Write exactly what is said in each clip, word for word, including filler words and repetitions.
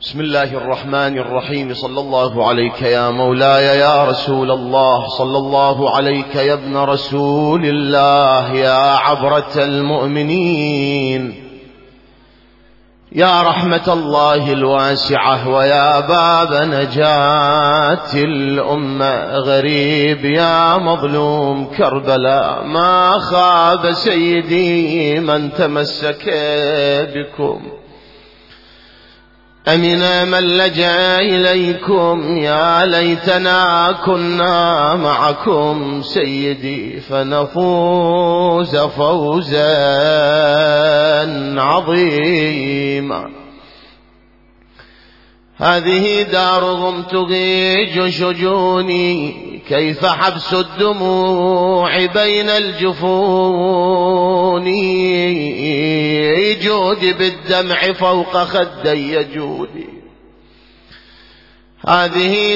بسم الله الرحمن الرحيم. صلى الله عليك يا مولاي يا رسول الله، صلى الله عليك يا ابن رسول الله، يا عبرة المؤمنين، يا رحمة الله الواسعة، ويا باب نجاة الأمة. غريب يا مظلوم كربلاء، ما خاب سيدي من تمسك بكم. أمن من لجأ إليكم، يا ليتنا كنا معكم سيدي فنفوز فوزا عظيما. هذه دارهم تضيج شجوني، كيف حبس الدموع بين الجفون. جودي بالدمع فوق خدي جودي، هذه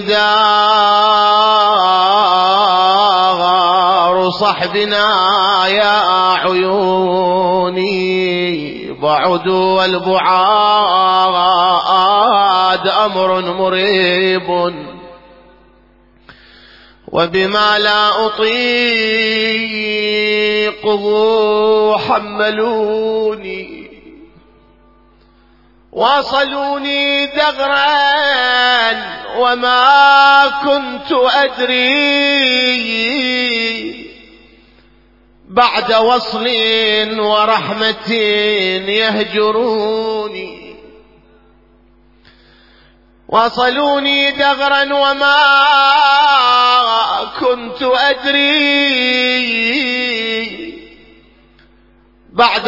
دار صحبنا يا عيوني. بعدوا والبعاد أمر مريب، وبما لا أطيقه حملوني. واصلوني دغرا وما كنت أدري، بعد وصل ورحمة يهجروني. واصلوني دغرا وما كنت أدري، بعد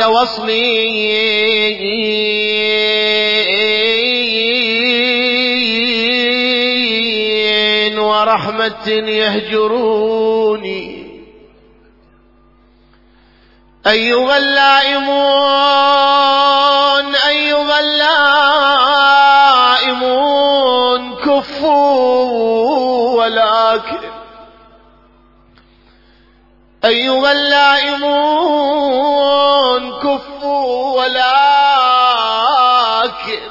وصلي ورحمة يهجروني. أيها اللائمون أيها اللائمون كفوا ولكن، أيها اللائمون كفوا ولكن،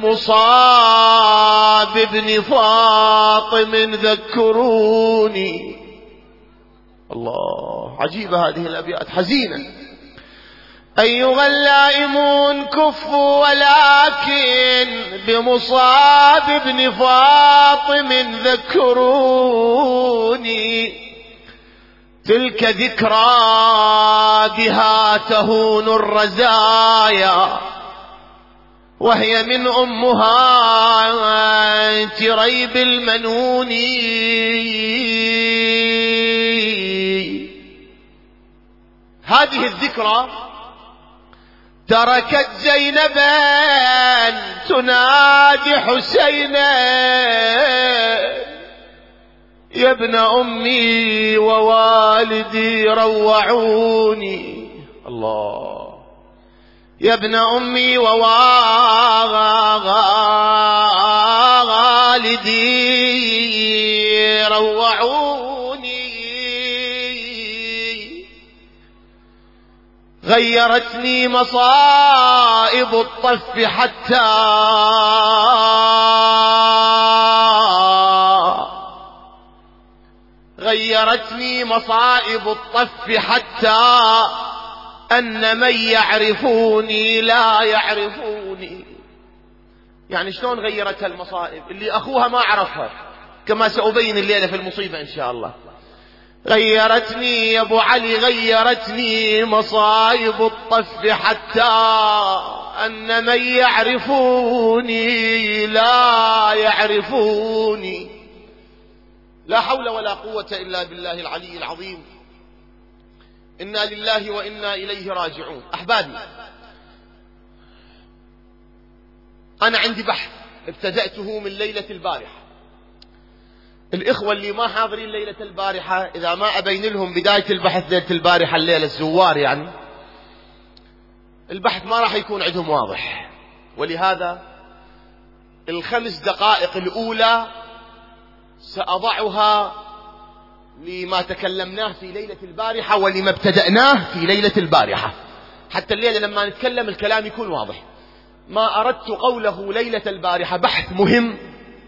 بمصاب ابن فاطم ذكروني. الله، عجيبة هذه الأبيات، حزينة. أيها اللائمون كفوا ولكن، بمصاب ابن فاطم ذكروني. تلك ذكرى بها تهون الرزايا، وهي من أمها تريب المنون. هذه الذكرى تركت زينبا تنادي حسينا، يا ابن أمي ووالدي روعوني. الله، يا ابن أمي ووالدي روعوني. غيرتني مصائب الطف حتى غيرتني مصائب الطف حتى أن من يعرفوني لا يعرفوني. يعني شلون غيرتها المصائب؟ اللي أخوها ما عرفها، كما سأبين الليلة في المصيبة إن شاء الله. غيرتني يا أبو علي، غيرتني مصائب الطف حتى أن من يعرفوني لا يعرفوني. لا حول ولا قوة إلا بالله العلي العظيم. إنا لله وإنا إليه راجعون. أحبابي، أنا عندي بحث ابتدأته من ليلة البارحة. الإخوة اللي ما حاضرين ليلة البارحة، إذا ما أبين لهم بداية البحث ليلة البارحة، الليلة الزوار يعني، البحث ما راح يكون عندهم واضح. ولهذا الخمس دقائق الأولى سأضعها لما تكلمناه في ليلة البارحة ولما ابتدأناه في ليلة البارحة، حتى الليلة لما نتكلم الكلام يكون واضح. ما أردت قوله ليلة البارحة بحث مهم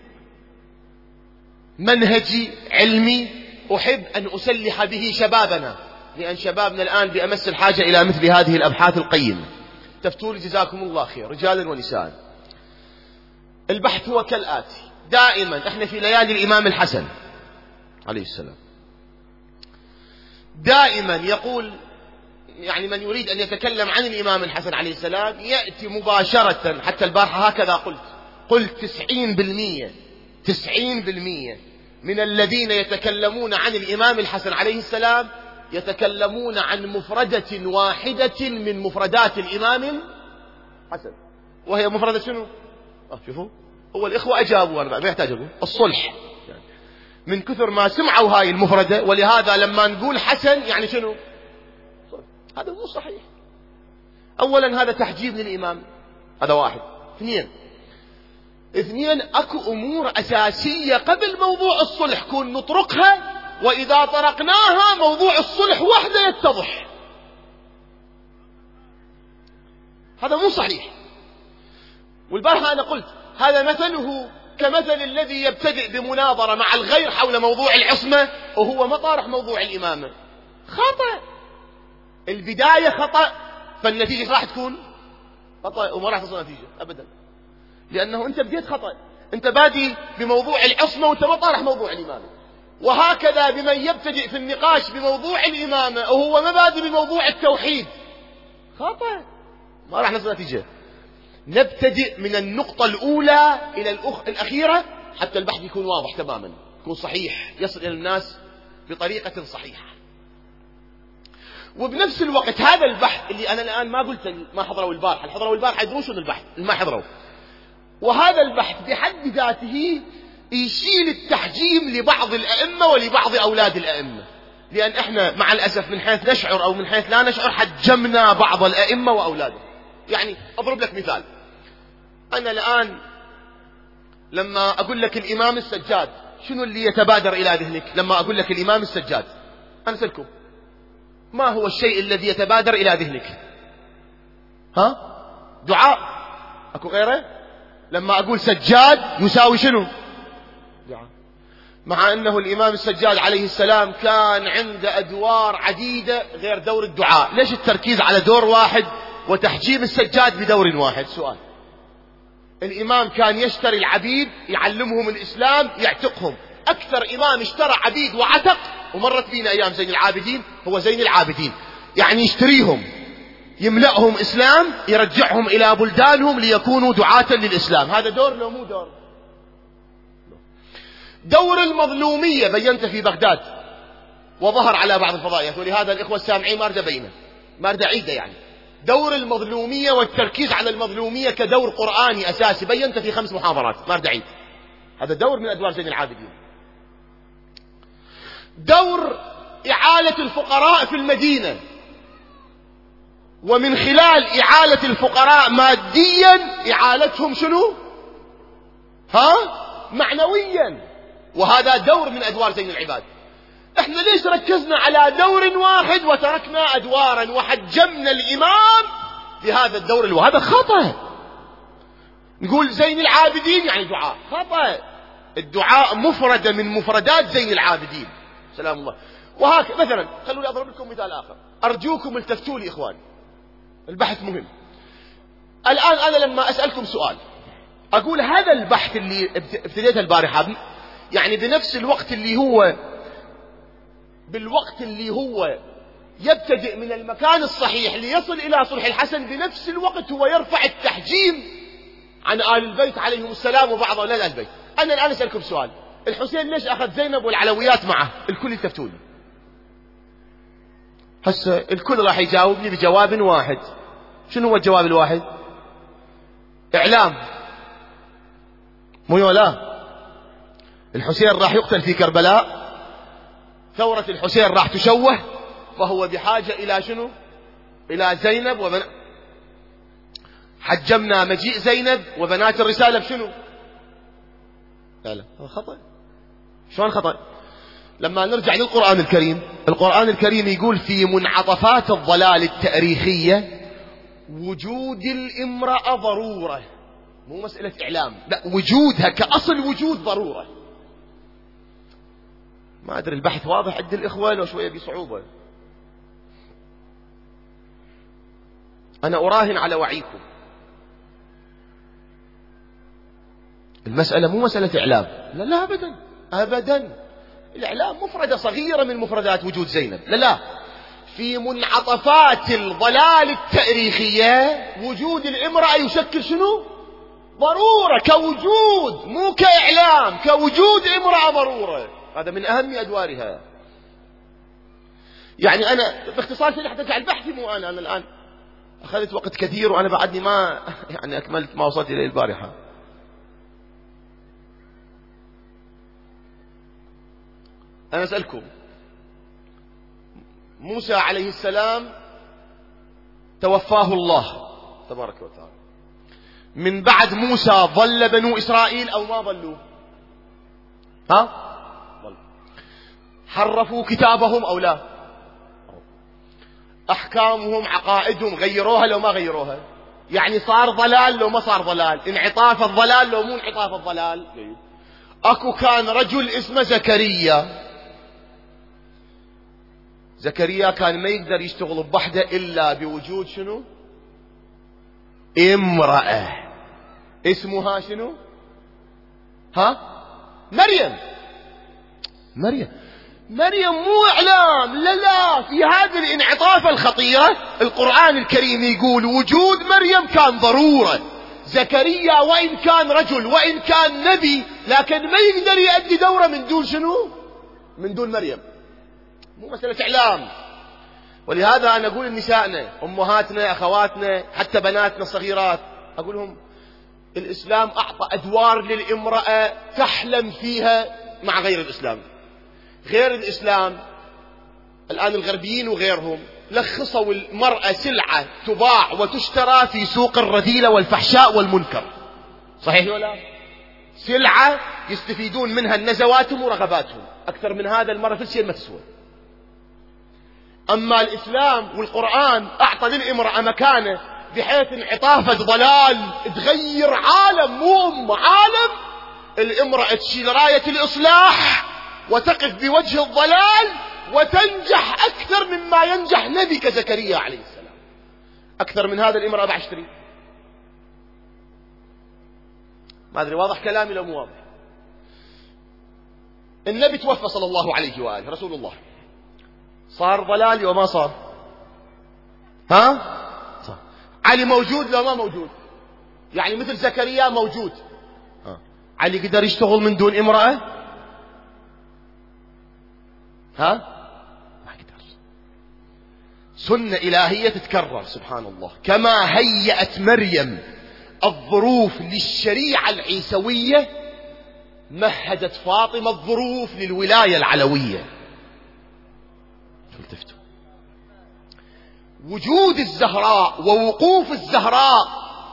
منهجي علمي أحب أن أسلح به شبابنا، لأن شبابنا الآن بأمس الحاجة إلى مثل هذه الأبحاث القيمة. تفتوا لي جزاكم الله خير رجالا ونساء. البحث هو كالآتي: دائما احنا في ليالي الإمام الحسن عليه السلام، دائما يقول يعني من يريد أن يتكلم عن الإمام الحسن عليه السلام يأتي مباشرة، حتى البارحة هكذا قلت قلت تسعين بالمية تسعين بالمية من الذين يتكلمون عن الإمام الحسن عليه السلام يتكلمون عن مفردة واحدة من مفردات الإمام الحسن، وهي مفردة شنو؟ آه شوفوا، هو الإخوة أجابوا، أنا ما يحتاج أقول الصلح، يعني من كثر ما سمعوا هاي المفردة، ولهذا لما نقول حسن يعني شنو؟ صلح. هذا مو صحيح. أولا هذا تحجيب للإمام، هذا واحد. اثنين اثنين اكو امور اساسية قبل موضوع الصلح كون نطرقها، واذا طرقناها موضوع الصلح وحده يتضح. هذا مو صحيح. والبارحة انا قلت هذا مثله كمثل الذي يبتدئ بمناظرة مع الغير حول موضوع العصمة وهو ما طارح موضوع الامامة. خطأ، البداية خطأ، فالنتيجة راح تكون خطأ وما راح تصل نتيجة ابدا، لأنه أنت بديت خطأ. أنت بادي بموضوع العصمة وأنت ما طارح موضوع الإمامة. وهكذا بمن يبتدئ في النقاش بموضوع الإمامة وهو ما بادي بموضوع التوحيد، خطأ، ما راح نصل نتيجة. نبتدئ من النقطة الأولى إلى الأخ... الأخيرة حتى البحث يكون واضح تماما، يكون صحيح، يصل إلى الناس بطريقة صحيحة. وبنفس الوقت هذا البحث اللي أنا الآن ما قلت ما حضروا البارحة، اللي حضروا البارحة يدرون شنو البحث، اللي ما حضروا، وهذا البحث بحد ذاته يشيل التحجيم لبعض الأئمة ولبعض أولاد الأئمة، لأن احنا مع الأسف من حيث نشعر أو من حيث لا نشعر حجمنا بعض الأئمة وأولادهم. يعني أضرب لك مثال، أنا الآن لما أقول لك الإمام السجاد شنو اللي يتبادر إلى ذهنك؟ لما أقول لك الإمام السجاد أنا أسألكم ما هو الشيء الذي يتبادر إلى ذهنك؟ ها؟ دعاء، أكو غيره؟ لما أقول سجاد يساوي شنو؟ دعاء. مع أنه الإمام السجاد عليه السلام كان عنده أدوار عديدة غير دور الدعاء، ليش التركيز على دور واحد وتحجيم السجاد بدور واحد؟ سؤال. الإمام كان يشتري العبيد يعلمهم الإسلام يعتقهم، أكثر إمام اشترى عبيد وعتق ومرت بينا أيام زين العابدين هو زين العابدين، يعني يشتريهم يملأهم إسلام يرجعهم إلى بلدانهم ليكونوا دعاة للإسلام. هذا دور لو مو دور؟ دور المظلومية بينت في بغداد وظهر على بعض الفضائيات، ولهذا الإخوة السامعين ما أريد أبينه، ما أريد أعيده. يعني دور المظلومية والتركيز على المظلومية كدور قرآني أساسي بينت في خمس محاضرات، ما أريد أعيد. هذا دور من أدوار زين العابدين. دور إعالة الفقراء في المدينة، ومن خلال إعالة الفقراء ماديا إعالتهم شنو؟ ها؟ معنويا، وهذا دور من أدوار زين العباد. احنا ليش ركزنا على دور واحد وتركنا أدوارا وحجمنا الإمام بهذا الدور الواحد؟ هذا خطأ. نقول زين العابدين يعني دعاء، خطأ. الدعاء مفردة من مفردات زين العابدين سلام الله. وهكذا مثلا خلوني أضرب لكم مثال آخر، أرجوكم التفتوا لي إخواني، البحث مهم. الآن أنا لما أسألكم سؤال أقول هذا البحث اللي ابتديته البارحة يعني بنفس الوقت اللي هو بالوقت اللي هو يبتدئ من المكان الصحيح ليصل إلى صلح الحسن، بنفس الوقت هو يرفع التحجيم عن آل البيت عليهم السلام وبعض أولاد البيت. أنا الآن أسألكم سؤال، الحسين ليش أخذ زينب والعلويات معه؟ الكل يتفتوني هسه، الكل راح يجاوبني بجواب واحد. شنو هو الجواب الواحد؟ إعلام، مو لا؟ الحسين راح يقتل في كربلاء، ثورة الحسين راح تشوه، فهو بحاجة إلى شنو؟ إلى زينب وبن... حجمنا مجيء زينب وبنات الرسالة بشنو؟ لا لا هذا خطأ. شلون خطأ؟ لما نرجع للقرآن الكريم، القرآن الكريم يقول في منعطفات الضلال التاريخية وجود الامرأة ضرورة، مو مسألة إعلام، لا، وجودها كأصل وجود ضرورة. ما أدري البحث واضح عند الإخوة لو شوية بصعوبة. أنا أراهن على وعيكم، المسألة مو مسألة إعلام، لا لا أبدا أبدا. الإعلام مفردة صغيرة من مفردات وجود زينب، لا لا، في منعطفات الضلال التاريخية وجود الامرأة يشكل شنو؟ ضرورة كوجود، مو كإعلام، كوجود امرأة ضرورة. هذا من أهم أدوارها. يعني أنا باختصار شديد حتى على البحث، مو أنا أنا الآن أخذت وقت كثير وأنا بعدني ما يعني أكملت ما وصلت إليه البارحة. أنا أسألكم، موسى عليه السلام توفاه الله تبارك وتعالى، من بعد موسى ظل بنو إسرائيل أو ما ظلوا؟ ها؟ ظل. حرفوا كتابهم أو لا؟ أحكامهم عقائدهم غيروها لو ما غيروها؟ يعني صار ضلال لو ما صار ضلال؟ انعطاف الضلال لو مو انعطاف الضلال؟ أكو كان رجل اسمه زكريا. زكريا كان ما يقدر يشتغل بوحده إلا بوجود شنو؟ امرأة اسمها شنو؟ ها؟ مريم. مريم مريم مو إعلام، لا لا، في هذه الانعطاف الخطيرة القرآن الكريم يقول وجود مريم كان ضرورة. زكريا وإن كان رجل وإن كان نبي لكن ما يقدر يؤدي دوره من دون شنو؟ من دون مريم. مو مسألة إعلام. ولهذا أنا أقول لنسائنا، أمهاتنا، أخواتنا، حتى بناتنا الصغيرات، أقول لهم الإسلام أعطى أدوار للامرأة تحلم فيها مع غير الإسلام. غير الإسلام الآن الغربيين وغيرهم لخصوا المرأة سلعة تباع وتشترى في سوق الرذيلة والفحشاء والمنكر. صحيح ولا؟ سلعة يستفيدون منها النزواتهم ورغباتهم، أكثر من هذا المرأة في الشيء ما تسوى. أما الإسلام والقرآن أعطى للامرأة مكانة بحيث انعطافة ضلال تغير عالم، مو أم عالم. الامرأة تشيل راية الإصلاح وتقف بوجه الضلال وتنجح أكثر مما ينجح نبي كزكريا عليه السلام. أكثر من هذا الامرأة بعشتري. ما أدري واضح كلامي لو مو واضح. النبي توفى صلى الله عليه وآله، رسول الله، صار ضلال وما صار؟ ها؟ صار. علي موجود لو ما موجود؟ يعني مثل زكريا موجود. ها. علي قدر يشتغل من دون امرأة؟ ها؟ ما قدر. سنة إلهية تتكرر سبحان الله. كما هيأت مريم الظروف للشريعة العيسوية مهدت فاطمة الظروف للولاية العلوية. التفتوا. وجود الزهراء ووقوف الزهراء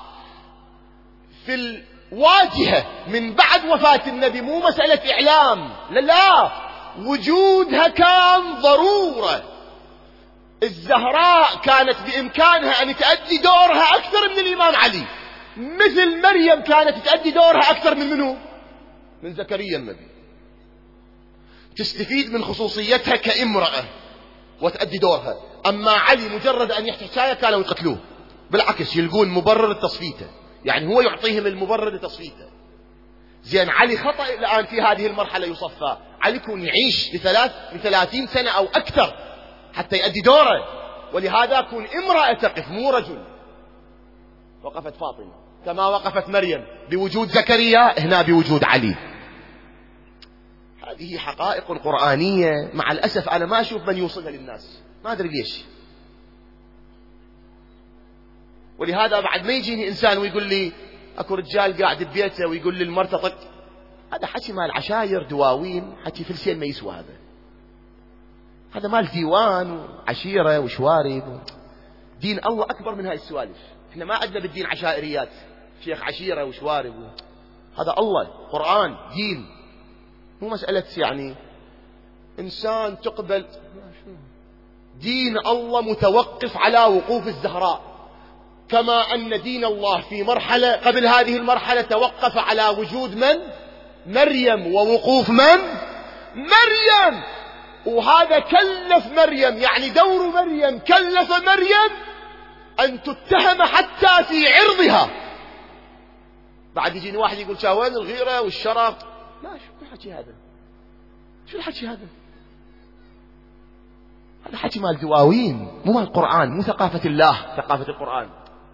في الواجهة من بعد وفاة النبي مو مسألة إعلام، لا لا، وجودها كان ضرورة. الزهراء كانت بإمكانها أن تؤدي دورها أكثر من الإمام علي، مثل مريم كانت تؤدي دورها أكثر من منه؟ من زكريا النبي. تستفيد من خصوصيتها كامرأة وتأدي دورها. أما علي مجرد أن يحكي حكاية كانوا يقتلوه، بالعكس يلقون مبرر لتصفيته، يعني هو يعطيهم المبرر لتصفيته. زين علي خطأ الآن في هذه المرحلة يصفى. علي يكون يعيش لثلاث لثلاثين سنة أو أكثر حتى يؤدي دوره، ولهذا كون امرأة تقف مو رجل. وقفت فاطمة كما وقفت مريم بوجود زكريا، هنا بوجود علي. هذه حقائق قرآنية مع الأسف أنا ما أشوف من يوصلها للناس، ما أدري ليش. ولهذا بعد ما يجيني إنسان ويقول لي أكو رجال قاعد ببيته ويقول لي المرتة طق، هذا حكي مال عشاير دواوين، حكي فلسين ما يسوى. هذا هذا مال ديوان وعشيرة وشوارب. دين الله أكبر من هاي السوالف. إحنا ما عندنا بالدين عشائريات، شيخ عشيرة وشوارب. هذا الله قرآن دين، مو مسألة يعني إنسان تقبل. دين الله متوقف على وقوف الزهراء. كما أن دين الله في مرحلة قبل هذه المرحلة توقف على وجود من؟ مريم، ووقوف من؟ مريم. وهذا كلف مريم، يعني دور مريم كلف مريم أن تتهم حتى في عرضها. بعد يجيني واحد يقول شاوين الغيرة والشرف، لا، شو الحكي هذا؟ شو الحكي هذا؟ هذا حكي مال دواوين، مو مال القرآن، مو ثقافة الله، ثقافة القرآن.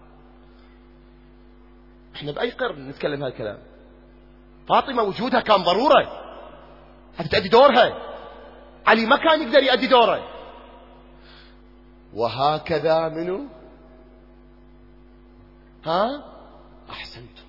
احنا بأي قرن نتكلم هذا الكلام؟ فاطمة وجودها كان ضرورة حتى تأدي دورها، علي ما كان يقدر يأدي دوره. وهكذا منه ها أحسنتم.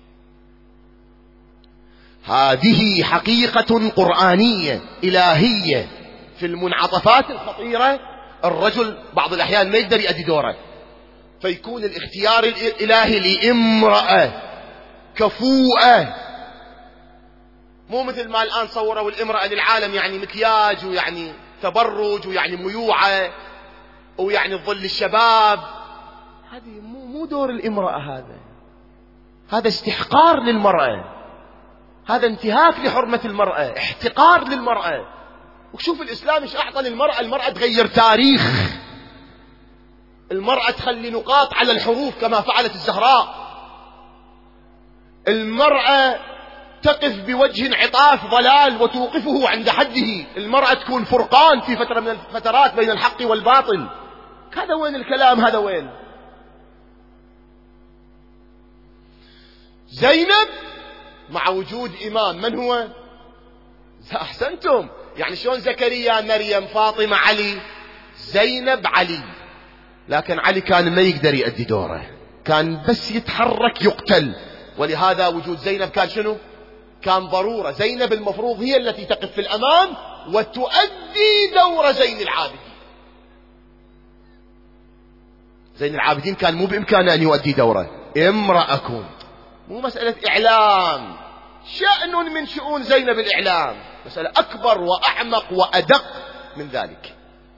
هذه حقيقة قرآنية إلهية في المنعطفات الخطيرة. الرجل بعض الأحيان ما يقدر يأدي دوره، فيكون الاختيار الإلهي لامرأة كفوءة، مو مثل ما الآن صوروا الامرأة للعالم يعني مكياج ويعني تبرج ويعني ميوعة ويعني ظل الشباب. هذه مو مو دور الامرأة، هذا هذا استحقار للمرأة، هذا انتهاك لحرمة المرأة، احتقار للمرأة. وشوف الإسلام ايش أعطى للمرأة. المرأة تغير تاريخ، المرأة تخلي نقاط على الحروف كما فعلت الزهراء، المرأة تقف بوجه عطاف ضلال وتوقفه عند حده، المرأة تكون فرقان في فترة من الفترات بين الحق والباطل. هذا وين الكلام؟ هذا وين؟ زينب مع وجود إمام، من هو؟ أحسنتم. يعني شلون زكريا مريم فاطمة علي، زينب علي، لكن علي كان ما يقدر يؤدي دوره، كان بس يتحرك يقتل. ولهذا وجود زينب كان شنو؟ كان ضرورة. زينب المفروض هي التي تقف في الأمام وتؤدي دور زين العابدين. زين العابدين كان مو بإمكانه أن يؤدي دوره، امرأة، مو مسألة إعلام، شأن من شؤون زينب الإعلام، مسألة أكبر وأعمق وأدق من ذلك.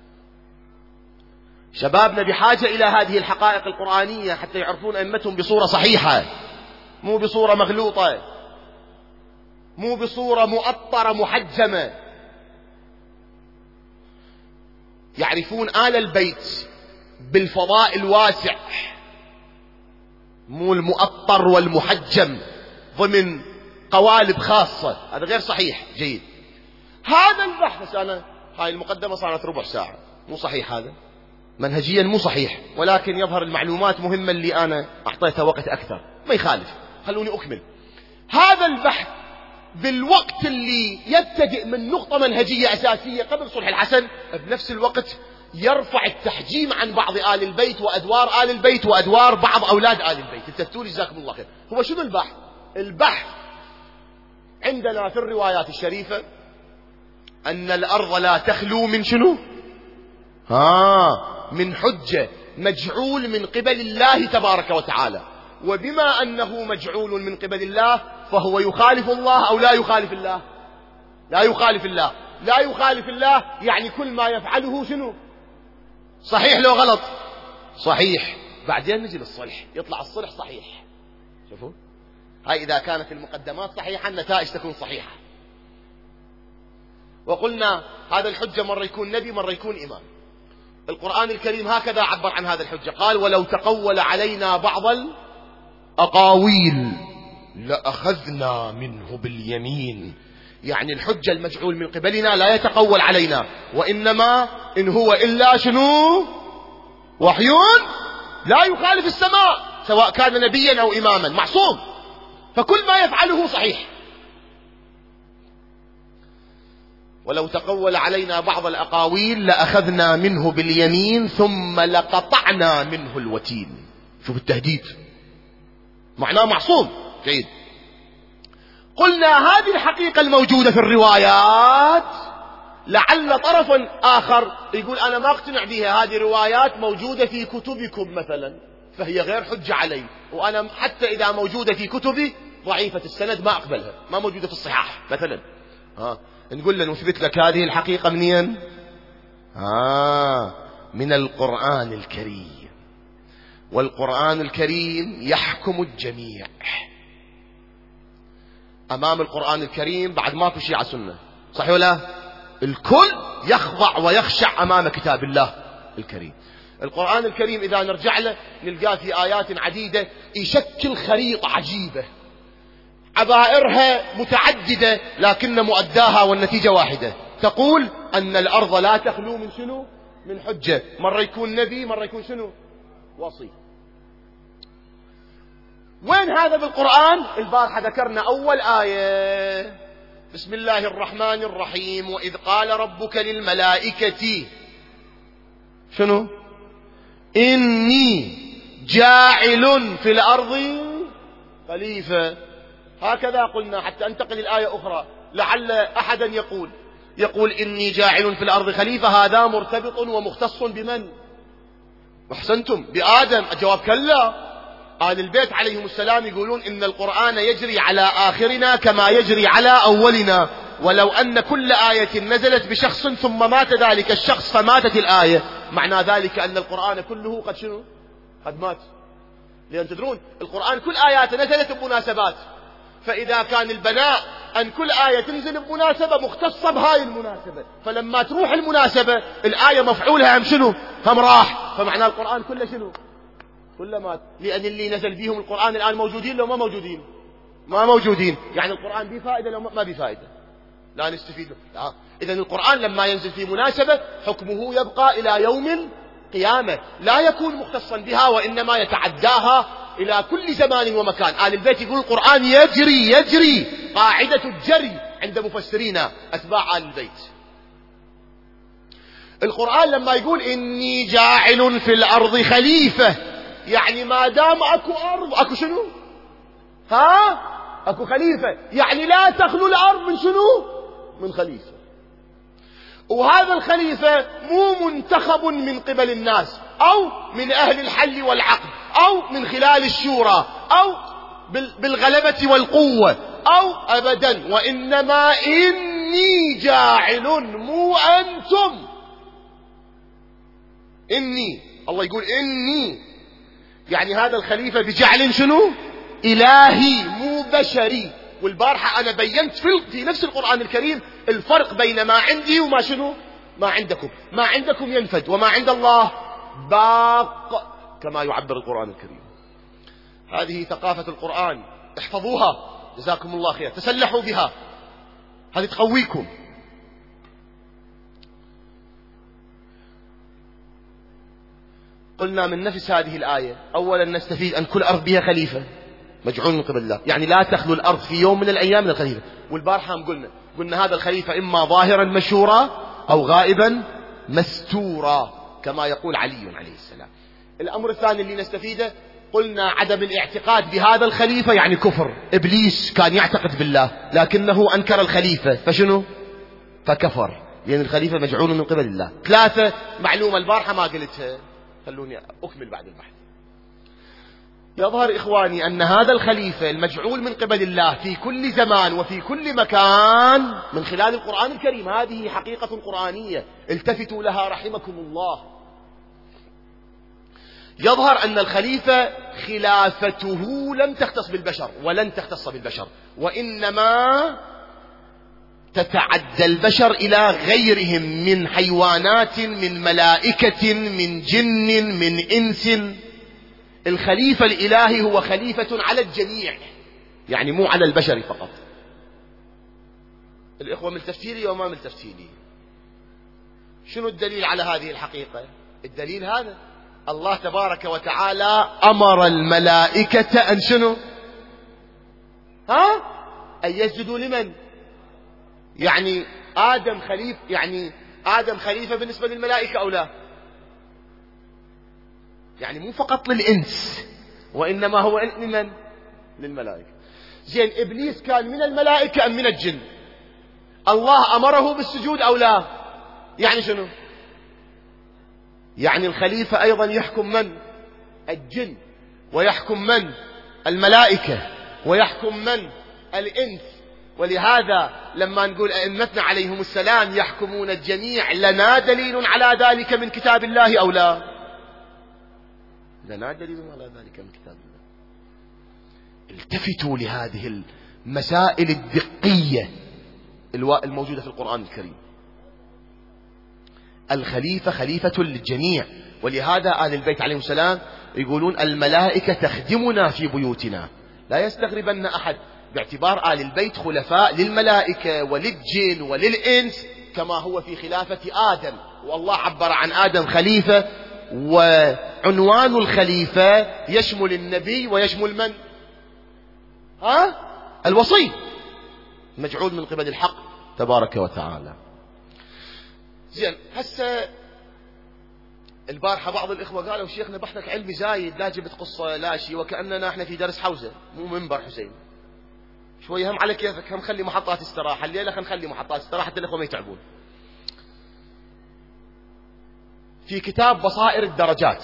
شبابنا بحاجة إلى هذه الحقائق القرآنية حتى يعرفون أئمتهم بصورة صحيحة، مو بصورة مغلوطة، مو بصورة مؤطرة محجمة. يعرفون آل البيت بالفضاء الواسع، مو المؤطر والمحجم ضمن قوالب خاصة. هذا غير صحيح. جيد. هذا البحث، أنا هاي المقدمة صارت ربع ساعة، مو صحيح هذا منهجيا، مو صحيح، ولكن يظهر المعلومات مهمة اللي أنا أعطيتها وقت أكثر، ما يخالف، خلوني أكمل. هذا البحث بالوقت اللي يبتدئ من نقطة منهجية أساسية قبل صلح الحسن، بنفس الوقت يرفع التحجيم عن بعض آل البيت وأدوار آل البيت وأدوار بعض أولاد آل البيت. انتبهوا لي جزاكم الله خير. هو شنو البحث؟ البحث عندنا في الروايات الشريفة أن الأرض لا تخلو من شنو؟ ها من حجة مجعول من قبل الله تبارك وتعالى. وبما أنه مجعول من قبل الله فهو يخالف الله أو لا يخالف الله؟ لا يخالف الله. لا يخالف الله يعني كل ما يفعله شنو؟ صحيح لو غلط؟ صحيح. بعدين نجي للصلح، يطلع الصلح صحيح. شوفوا هاي إذا كانت المقدمات صحيحة النتائج تكون صحيحة. وقلنا هذا الحجة مرة يكون نبي مرة يكون إمام. القرآن الكريم هكذا عبر عن هذا الحجة، قال ولو تقول علينا بعض الأقاويل لأخذنا منه باليمين. يعني الحجة المجعول من قبلنا لا يتقول علينا، وإنما إن هو إلا شنو؟ وحي لا يخالف السماء، سواء كان نبيا أو إماما، معصوم، فكل ما يفعله صحيح. ولو تقول علينا بعض الأقاويل لأخذنا منه باليمين ثم لقطعنا منه الوتين. شوف التهديد، معناه معصوم. جيد. قلنا هذه الحقيقة الموجودة في الروايات، لعل طرفا آخر يقول أنا ما اقتنع بها، هذه روايات موجودة في كتبكم مثلا فهي غير حجة علي، وأنا حتى إذا موجودة في كتبي ضعيفة السند ما أقبلها، ما موجودة في الصحاح مثلا. ها نقول له نثبت لك هذه الحقيقة منين؟ آه من القرآن الكريم. والقرآن الكريم يحكم الجميع. أمام القرآن الكريم بعد ماكو شيعة سنة، صحيح ولا؟ الكل يخضع ويخشع أمام كتاب الله الكريم. القرآن الكريم إذا نرجع له نلقاه في آيات عديدة يشكل خريطة عجيبة، عبائرها متعددة لكن مؤداها والنتيجة واحدة، تقول أن الأرض لا تخلو من شنو؟ من حجة. مرة يكون نبي، مرة يكون شنو؟ وصي. وين هذا بالقرآن؟ البارحة ذكرنا أول آية، بسم الله الرحمن الرحيم، وإذ قال ربك للملائكة شنو؟ إني جاعل في الأرض خليفة. هكذا قلنا حتى أنتقل الآية أخرى، لعل أحدا يقول يقول إني جاعل في الأرض خليفة، هذا مرتبط ومختص بمن؟ أحسنتم، بآدم. الجواب كلا. آل البيت عليهم السلام يقولون إن القرآن يجري على آخرنا كما يجري على أولنا، ولو أن كل آية نزلت بشخص ثم مات ذلك الشخص فماتت الآية، معنى ذلك أن القرآن كله قد شنو؟ قد مات. لأن تدرون القرآن كل آيات نزلت بمناسبات، فإذا كان البناء أن كل آية تنزل بمناسبة مختصة بهاي المناسبة، فلما تروح المناسبة الآية مفعولها هم شنو؟ هم راح، فمعنى القرآن كله شنو؟ كله مات. لأن اللي نزل بيهم القرآن الآن موجودين لو ما موجودين؟ ما موجودين. يعني القرآن بفائدة لو ما بفائدة؟ لا نستفيد. إذن القرآن لما ينزل في مناسبة حكمه يبقى إلى يوم القيامة، لا يكون مختصا بها وإنما يتعداها إلى كل زمان ومكان. آل البيت يقول القرآن يجري يجري، قاعدة الجري عند مفسرين أتباع آل البيت. القرآن لما يقول إني جاعل في الأرض خليفة، يعني ما دام أكو أرض أكو شنو؟ ها؟ أكو خليفة، يعني لا تخلو الأرض من شنو؟ من خليفة. وهذا الخليفة مو منتخب من قبل الناس أو من أهل الحل والعقد أو من خلال الشورى أو بالغلبة والقوة أو أبدا، وإنما إني جاعل، مو أنتم. إني، الله يقول إني، يعني هذا الخليفة بجعل شنو؟ إلهي مو بشري. والبارحة أنا بينت في, في نفس القرآن الكريم الفرق بين ما عندي وما شنو؟ ما عندكم. ما عندكم ينفد وما عند الله باق، كما يعبر القرآن الكريم. هذه ثقافة القرآن، احفظوها جزاكم الله خير، تسلحوا بها، هذه تقويكم. قلنا من نفس هذه الآية أولا نستفيد أن كل أرض بها خليفة مجعول من قبل الله، يعني لا تخلو الأرض في يوم من الأيام من الخليفة. والبارحة قلنا قلنا هذا الخليفة إما ظاهرا مشهورا أو غائبا مستورا كما يقول علي عليه السلام. الأمر الثاني اللي نستفيده قلنا عدم الاعتقاد بهذا الخليفة يعني كفر. إبليس كان يعتقد بالله لكنه أنكر الخليفة فشنو؟ فكفر، لأن الخليفة مجعول من قبل الله. ثلاثة معلومة البارحة ما قلتها، خلوني أكمل بعد البحث. يظهر إخواني أن هذا الخليفة المجعول من قبل الله في كل زمان وفي كل مكان من خلال القرآن الكريم، هذه حقيقة قرآنية التفتوا لها رحمكم الله. يظهر أن الخليفة خلافته لم تختص بالبشر ولن تختص بالبشر، وإنما تتعدى البشر إلى غيرهم من حيوانات، من ملائكة، من جن، من إنس. الخليفة الإلهي هو خليفة على الجميع، يعني مو على البشر فقط. الإخوة من تفسيري وما من تفسيري، شنو الدليل على هذه الحقيقة؟ الدليل هذا، الله تبارك وتعالى أمر الملائكة أن شنو؟ ها؟ أن يسجدوا لمن؟ يعني آدم خليفة، يعني آدم خليفة بالنسبة للملائكة أو لا؟ يعني مو فقط للإنس وإنما هو لمن؟ للملائكة. زين إبليس كان من الملائكة أم من الجن؟ الله أمره بالسجود أو لا؟ يعني شنو؟ يعني الخليفة أيضا يحكم من؟ الجن، ويحكم من؟ الملائكة، ويحكم من؟ الإنس. ولهذا لما نقول أئمتنا عليهم السلام يحكمون الجميع، لنا دليل على ذلك من كتاب الله أو لا؟ لنا دليل على ذلك من كتاب الله. التفتوا لهذه المسائل الدقية الموجودة في القرآن الكريم. الخليفة خليفة للجميع، ولهذا آل البيت عليهم السلام يقولون الملائكة تخدمنا في بيوتنا. لا يستغربن أحد باعتبار آل البيت خلفاء للملائكة وللجن وللإنس كما هو في خلافة آدم، والله عبر عن آدم خليفة، وعنوان الخليفة يشمل النبي ويشمل من؟ ها؟ الوصي مجعول من قبل الحق تبارك وتعالى. زين، هسه البارحة بعض الإخوة قالوا شيخنا بحثك علمي زايد، لا جبت قصة لا شيء، وكأننا احنا في درس حوزة مو منبر حسين. شوية هم على كيفك، هم خلي محطات استراحة الليلة، خلي نخلي محطات استراحة حتى الإخوة ما يتعبون. في كتاب بصائر الدرجات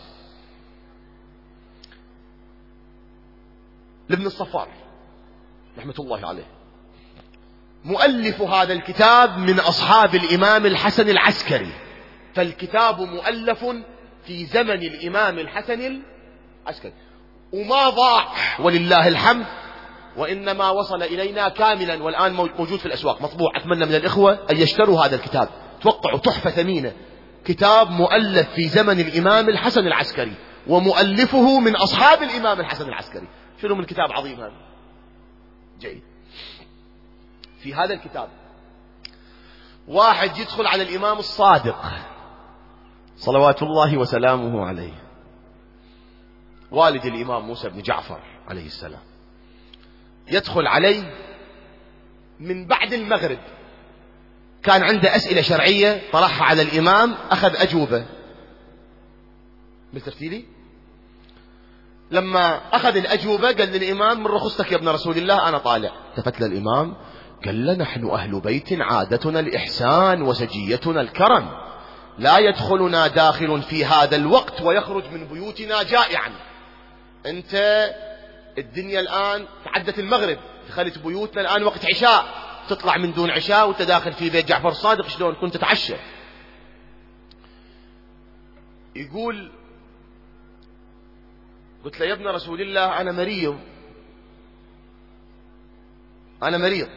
لابن الصفار رحمة الله عليه، مؤلف هذا الكتاب من أصحاب الإمام الحسن العسكري، فالكتاب مؤلف في زمن الإمام الحسن العسكري وما ضاع ولله الحمد، وإنما وصل إلينا كاملا والآن موجود في الأسواق مطبوع. أتمنى من الإخوة أن يشتروا هذا الكتاب، توقعوا تحفة ثمينة، كتاب مؤلف في زمن الإمام الحسن العسكري ومؤلفه من أصحاب الإمام الحسن العسكري. شنو من كتاب عظيم هذا؟ جيد. في هذا الكتاب واحد يدخل على الإمام الصادق صلوات الله وسلامه عليه، والد الإمام موسى بن جعفر عليه السلام، يدخل عليه من بعد المغرب، كان عنده أسئلة شرعية طرحها على الإمام، أخذ أجوبة بالترتيلي. لما أخذ الأجوبة قال للإمام من رخصتك يا ابن رسول الله أنا طالع. التفت للإمام قال له نحن أهل بيت عادتنا الإحسان وسجيتنا الكرم، لا يدخلنا داخل في هذا الوقت ويخرج من بيوتنا جائعا. أنت الدنيا الآن تعدت المغرب، دخلت بيوتنا الآن وقت عشاء، تطلع من دون عشاء وانت داخل في بيت جعفر الصادق، شلون كنت تتعشى؟ يقول قلت له يا ابن رسول الله أنا مريض، أنا مريض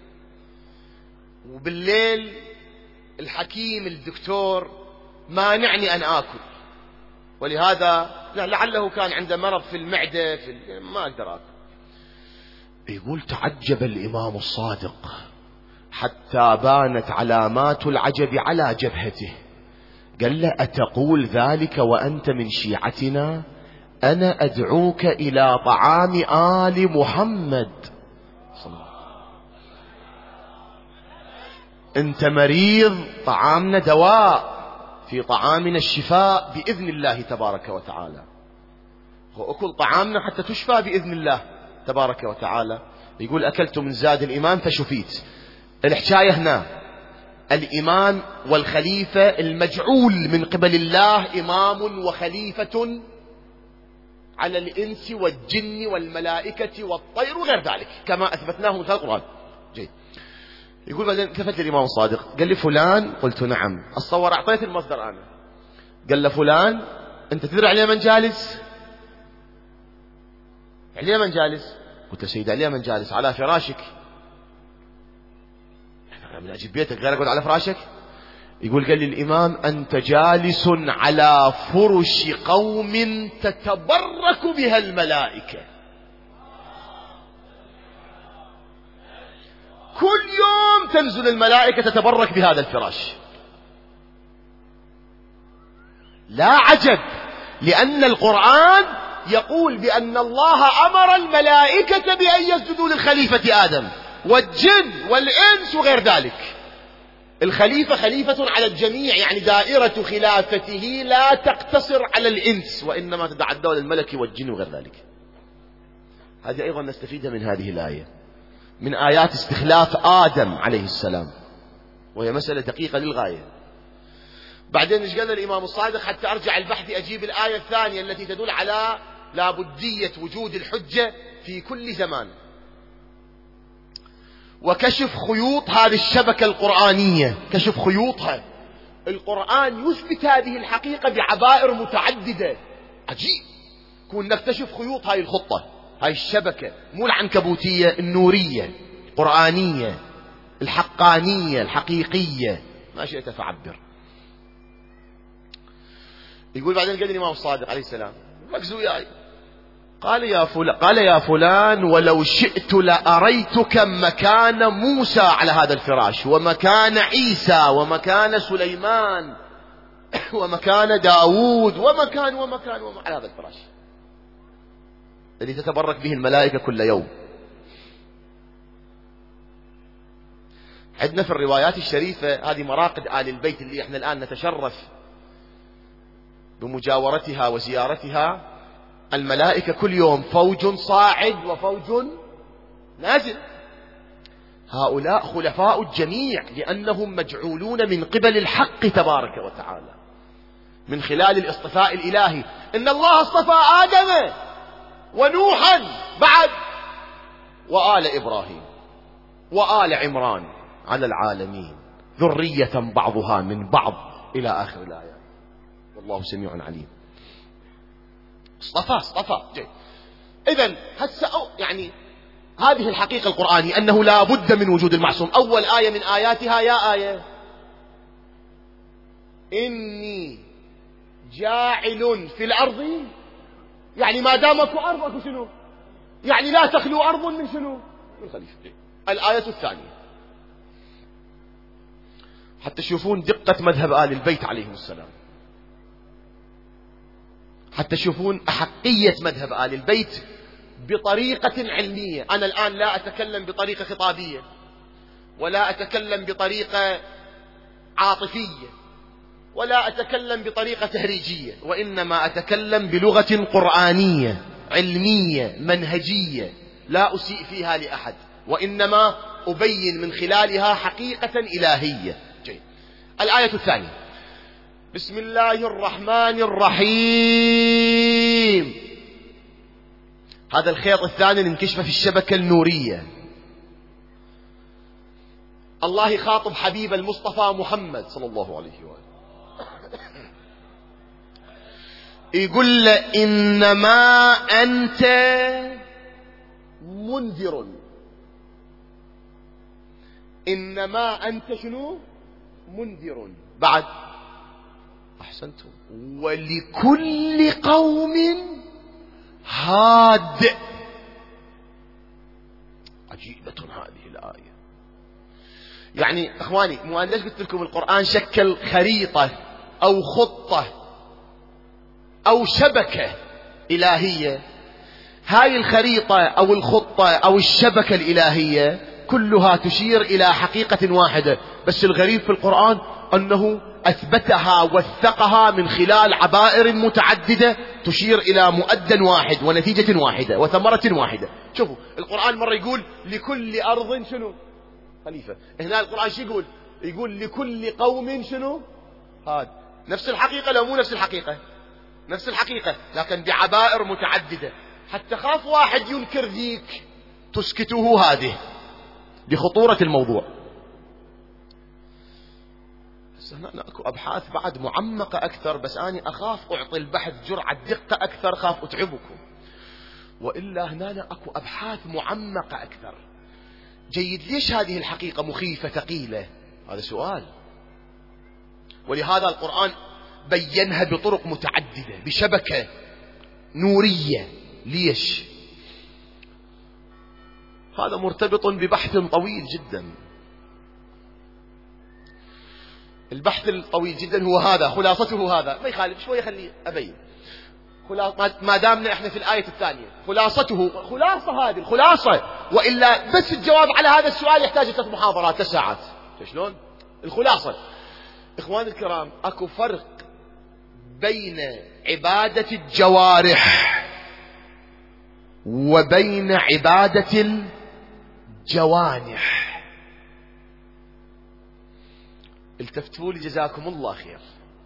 وبالليل الحكيم الدكتور مانعني أن آكل، ولهذا لعله كان عنده مرض في المعدة في ما أقدر آكل. يقول تعجب الإمام الصادق حتى بانت علامات العجب على جبهته، قال له أتقول ذلك وأنت من شيعتنا؟ أنا أدعوك إلى طعام آل محمد صلى الله عليه وسلم. أنت مريض، طعامنا دواء، في طعامنا الشفاء بإذن الله تبارك وتعالى، وأكل طعامنا حتى تشفى بإذن الله تبارك وتعالى. يقول أكلت من زاد الإمام فشفيت. الحكاية هنا الإمام والخليفة المجعول من قبل الله إمام وخليفة على الإنس والجن والملائكة والطير وغير ذلك كما أثبتناه من القرآن. جيد. يقول بعدين كفت الإمام الصادق قال لي فلان، قلت نعم، أتصور أعطيت المصدر أنا. قال له فلان أنت تدري عليه من جالس؟ عليه من جالس؟ قلت له سيد عليه من جالس على فراشك. أنا من أجيب بيتك غير أقعد على فراشك؟ يقول قال لي الإمام أنت جالس على فرش قوم تتبرك بها الملائكة، كل يوم تنزل الملائكة تتبرك بهذا الفراش. لا عجب، لأن القرآن يقول بأن الله أمر الملائكة بأن يسجدوا للخليفة آدم والجن والإنس وغير ذلك. الخليفة خليفة على الجميع، يعني دائرة خلافته لا تقتصر على الإنس وإنما تتعدى للملك والجن وغير ذلك. هذه أيضا نستفيدها من هذه الآية، من آيات استخلاف آدم عليه السلام، وهي مسألة دقيقة للغاية. بعدين ايش قال الإمام الصادق حتى أرجع البحث أجيب الآية الثانية التي تدل على لابدية وجود الحجة في كل زمان وكشف خيوط هذه الشبكة القرآنية، كشف خيوطها. القرآن يثبت هذه الحقيقة بعبائر متعددة، عجيب. كون نكتشف خيوط هاي الخطة، هاي الشبكة، مو العنكبوتية، النورية القرآنية الحقانية الحقيقية، ما شئت فعبر. يقول بعدين قال الإمام الصادق عليه السلام ركزوا وياي، قال يا فلان قال يا فلان ولو شئت لأريتك مكان موسى على هذا الفراش، ومكان عيسى، ومكان سليمان، ومكان داود، ومكان ومكان ومكان على هذا الفراش الذي تتبرك به الملائكة كل يوم. عندنا في الروايات الشريفة هذه مراقد آل البيت اللي احنا الآن نتشرف بمجاورتها وزيارتها. الملائكة كل يوم فوج صاعد وفوج نازل. هؤلاء خلفاء الجميع لأنهم مجعولون من قبل الحق تبارك وتعالى من خلال الاصطفاء الإلهي. إن الله اصطفى آدم ونوحا بعد وآل إبراهيم وآل عمران على العالمين ذرية بعضها من بعض إلى آخر الآيات، والله سميع عليم. اصطفى اصطفى جيد. إذن هسه يعني هذه الحقيقة القرآنية أنه لا بد من وجود المعصوم. أول آية من آياتها يا آية إني جاعل في الأرض، يعني ما دام اكو أرض اكو شنو؟ يعني لا تخلو أرض من شنو؟ من خليفة. الآية الثانية حتى تشوفون دقة مذهب آل البيت عليهم السلام، حتى تشوفون أحقية مذهب آل البيت بطريقة علمية. أنا الآن لا أتكلم بطريقة خطابية ولا أتكلم بطريقة عاطفية ولا أتكلم بطريقة تهريجية، وإنما أتكلم بلغة قرآنية علمية منهجية لا أسيء فيها لأحد، وإنما أبين من خلالها حقيقة إلهية. جيد. الآية الثانية بسم الله الرحمن الرحيم. هذا الخيط الثاني انكشف في الشبكة النورية. الله يخاطب حبيب المصطفى محمد صلى الله عليه وآله، يقول له إنما أنت منذر. إنما أنت شنو؟ منذر. بعد أحسنتم ولكل قوم هاد. عجيبة هذه الآية. يعني أخواني مو أنا ليش قلت لكم القرآن شكل خريطة أو خطة أو شبكة إلهية. هاي الخريطة أو الخطة أو الشبكة الإلهية كلها تشير إلى حقيقة واحدة، بس الغريب في القرآن أنه أثبتها وثقها من خلال عبائر متعددة تشير إلى مؤدى واحد ونتيجة واحدة وثمرة واحدة. شوفوا القرآن مرة يقول لكل أرض شنو؟ خليفة. هنا القرآن شو يقول؟ يقول لكل قوم شنو؟ هاد. نفس الحقيقة لو مو نفس الحقيقة؟ نفس الحقيقة لكن بعبائر متعددة. حتى خاف واحد ينكر ذيك تسكته هذه لخطورة الموضوع. هنا اكو ابحاث بعد معمقة اكثر، بس اني اخاف اعطي البحث جرعة دقة اكثر، خاف اتعبكم. والا هنا اكو ابحاث معمقة اكثر. جيد. ليش هذه الحقيقة مخيفة ثقيلة؟ هذا سؤال. ولهذا القرآن بينها بطرق متعددة بشبكة نورية. ليش؟ هذا مرتبط ببحث طويل جدا. البحث الطويل جدا هو هذا، خلاصته هذا. ما يخالف شوية خليه أبين. ما دامنا احنا في الآية الثانية خلاصته، خلاصة هذه الخلاصة، وإلا بس الجواب على هذا السؤال يحتاج ثلاث محاضرات ثلاث ساعات. شلون؟ الخلاصة إخوان الكرام، أكو فرق بين عبادة الجوارح وبين عبادة الجوانح. التفتوا لي جزاكم الله خير.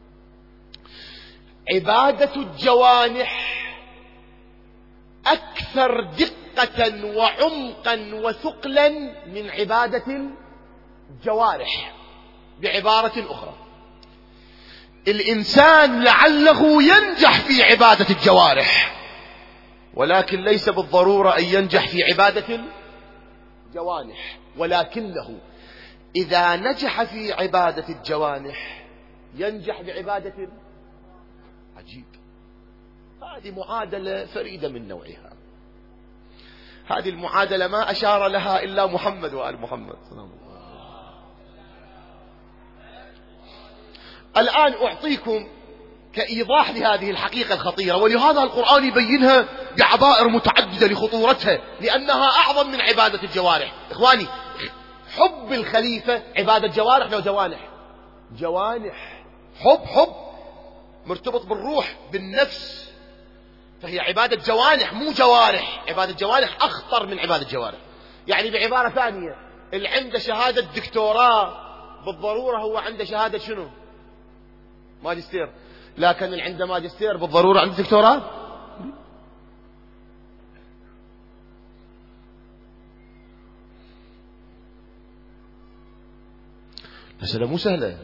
عبادة الجوانح أكثر دقة وعمقا وثقلا من عبادة الجوارح. بعبارة أخرى، الإنسان لعله ينجح في عبادة الجوارح، ولكن ليس بالضرورة أن ينجح في عبادة الجوانح، ولكنه إذا نجح في عبادة الجوانح ينجح بعبادة. عجيب، هذه معادلة فريدة من نوعها. هذه المعادلة ما أشار لها إلا محمد وآل محمد. الآن أعطيكم كإيضاح لهذه الحقيقة الخطيرة، ولهذا القرآن يبينها بعبائر متعددة لخطورتها، لأنها أعظم من عبادة الجوارح. إخواني، حب الخليفة عبادة جوارح لو جوانح؟ جوانح. حب حب مرتبط بالروح بالنفس، فهي عبادة جوانح مو جوارح. عبادة جوارح أخطر من عبادة جوارح. يعني بعبارة ثانية، اللي عنده شهادة دكتوراه بالضرورة هو عنده شهادة شنو؟ ماجستير. لكن اللي عنده ماجستير بالضرورة عنده دكتوراه؟ مسألة مو سهلة.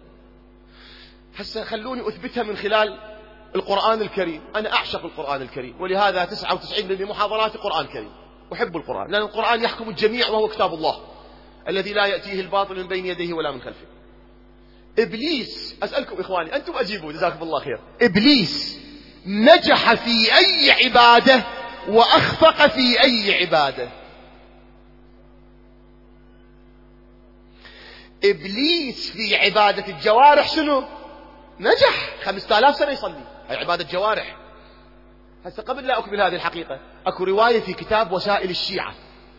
هسه خلوني أثبتها من خلال القرآن الكريم. أنا أعشق القرآن الكريم، ولهذا تسعة وتسعين بالمئة من محاضراتي قرآن كريم. أحب القرآن لأن القرآن يحكم الجميع، وهو كتاب الله الذي لا يأتيه الباطل من بين يديه ولا من خلفه. إبليس، أسألكم إخواني أنتم أجيبوا جزاكم الله خير، إبليس نجح في أي عبادة وأخفق في أي عبادة؟ إبليس في عبادة الجوارح شنو؟ نجح. خمسة آلاف سنة يصلي، هي عبادة جوارح. هسه قبل لا أكمل هذه الحقيقة، أكو رواية في كتاب وسائل الشيعة،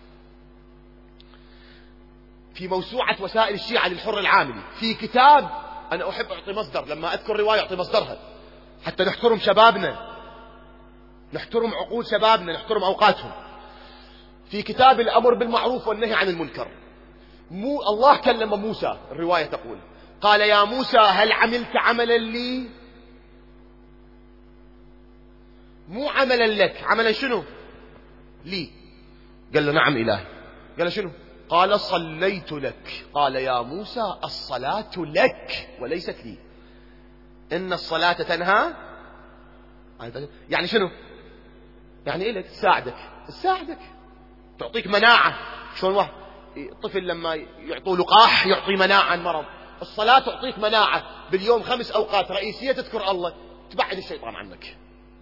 في موسوعة وسائل الشيعة للحر العاملي، في كتاب. أنا أحب أعطي مصدر لما أذكر رواية أعطي مصدرها حتى نحترم شبابنا، نحترم عقول شبابنا، نحترم أوقاتهم. في كتاب الأمر بالمعروف والنهي عن المنكر، مو الله كلم موسى، الرواية تقول قال يا موسى هل عملت عملا لي؟ مو عملا لك، عملا شنو؟ لي. قال له نعم إلهي. قال له شنو؟ قال صليت لك. قال يا موسى الصلاة لك وليست لي، إن الصلاة تنهى. يعني شنو؟ يعني إلك، تساعدك، تساعدك تعطيك مناعة. شلون واحد طفل لما يعطوه لقاح يعطي مناعة عن مرض، الصلاة تعطيك مناعة. باليوم خمس أوقات رئيسية تذكر الله، تبعد الشيطان عنك،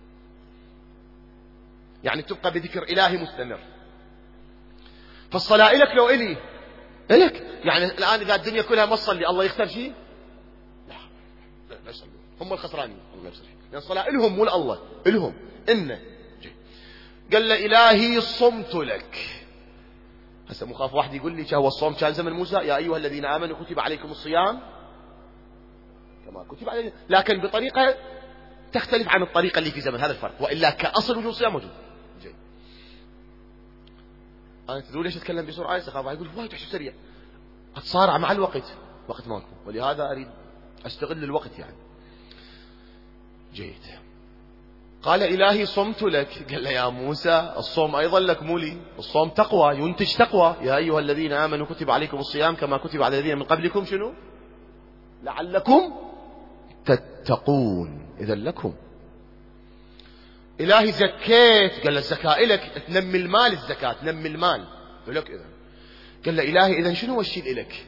يعني تبقى بذكر إلهي مستمر. فالصلاة إلك لو إلي إلك. يعني الآن إذا الدنيا كلها ما تصلي الله يختار شيء؟ لا لا, لا يصلي، هم الخسرانين. الله يصلي، لأن الصلاة إلهم مو الله، إلهم. إنه قال له إلهي صمت لك. هسه مخاف واحد يقول لي هو الصوم كان زمن موسى، يا أيها الذين آمنوا كتب عليكم الصيام كما كتب عليكم، لكن بطريقة تختلف عن الطريقة اللي في زمن. هذا الفرق، وإلا كأصل وجود الصيام موجود. جيد. أنا تدرون ليش أتكلم بسرعة؟ يخاف يقول وايد تحسب سريع، أتصارع مع الوقت، وقت ماكو، ولهذا أريد أستغل الوقت يعني. جيد. قال إلهي صمت لك. قال له يا موسى الصوم أيضا لك مو لي، الصوم تقوى، ينتج تقوى. يا أيها الذين آمنوا كتب عليكم الصيام كما كتب على الذين من قبلكم شنو؟ لعلكم تتقون. إذا لكم. إلهي زكيت. قال له الزكاة إلك، تنمي المال، الزكاة تنمي المال لك. إذا قال له إلهي إذا شنو الشيء إلك؟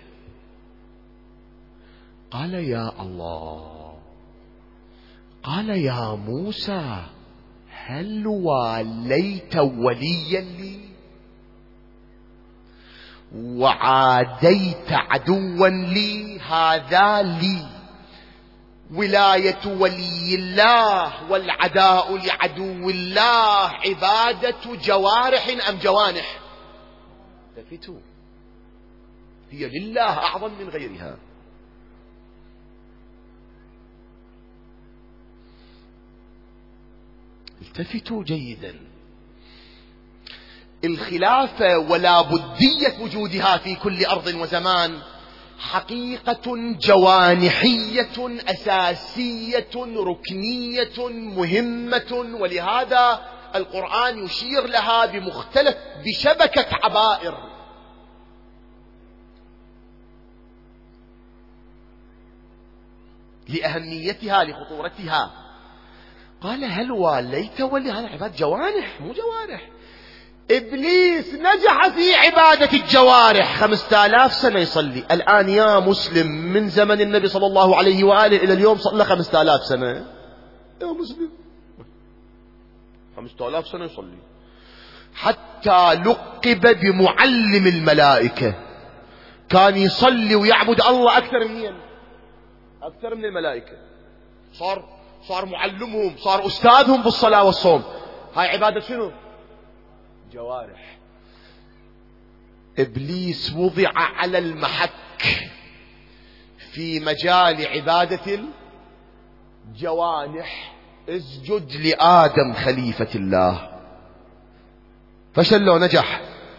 قال يا الله. قال يا موسى هل واليت وليا لي وعاديت عدوا لي؟ هذا لي. ولاية ولي الله والعداء لعدو الله عبادة جوارح أم جوانح؟ التفتوا، هي لله أعظم من غيرها. التفتوا جيدا. الخلافة ولا بدية وجودها في كل أرض وزمان حقيقة جوانحية أساسية ركنية مهمة، ولهذا القرآن يشير لها بمختلف بشبكة عبائر. لأهميتها لخطورتها. قال هل واليت ولي؟ هذا عبادة جوارح مو جوارح. إبليس نجح في عبادة الجوارح، خمسة آلاف سنة يصلي. الآن يا مسلم من زمن النبي صلى الله عليه وآله إلى اليوم صلى خمسة آلاف سنة. يا مسلم خمسة آلاف سنة يصلي، حتى لقب بمعلم الملائكة. كان يصلي ويعبد الله أكثر من أكثر من الملائكة. صار صار معلمهم، صار أستاذهم بالصلاة والصوم. هاي عبادة شنو؟ جوارح. إبليس وضع على المحك في مجال عبادة الجوانح. اسجد لآدم خليفة الله. فشل لو نجح.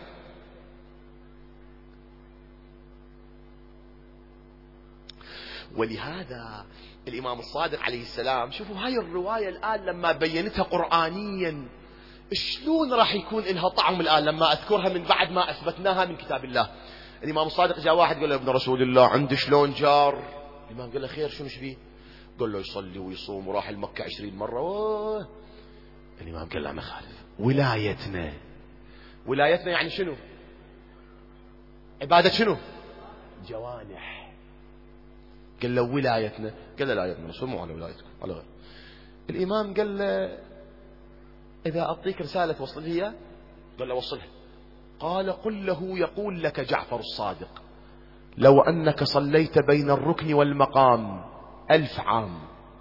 ولهذا الإمام الصادق عليه السلام، شوفوا هاي الرواية الآن لما بينتها قرآنيا شلون راح يكون لها طعم الآن لما أذكرها من بعد ما أثبتناها من كتاب الله. الإمام الصادق جاء واحد قال له ابن رسول الله عندي شلون جار. الإمام قال له خير شو مش فيه؟ قال له يصلي ويصوم وراح المكة عشرين مرة. أوه. الإمام قال له ما خالف. ولايتنا ولايتنا يعني شنو؟ عبادة شنو؟ جوانح. قال له ولايتنا، قال له لا يا ابن رسول مو على ولايتكم على غير. الإمام قال له إذا أعطيك رسالة توصل هي؟ قال له وصلها. قال قل له يقول لك جعفر الصادق لو أنك صليت بين الركن والمقام ألف عام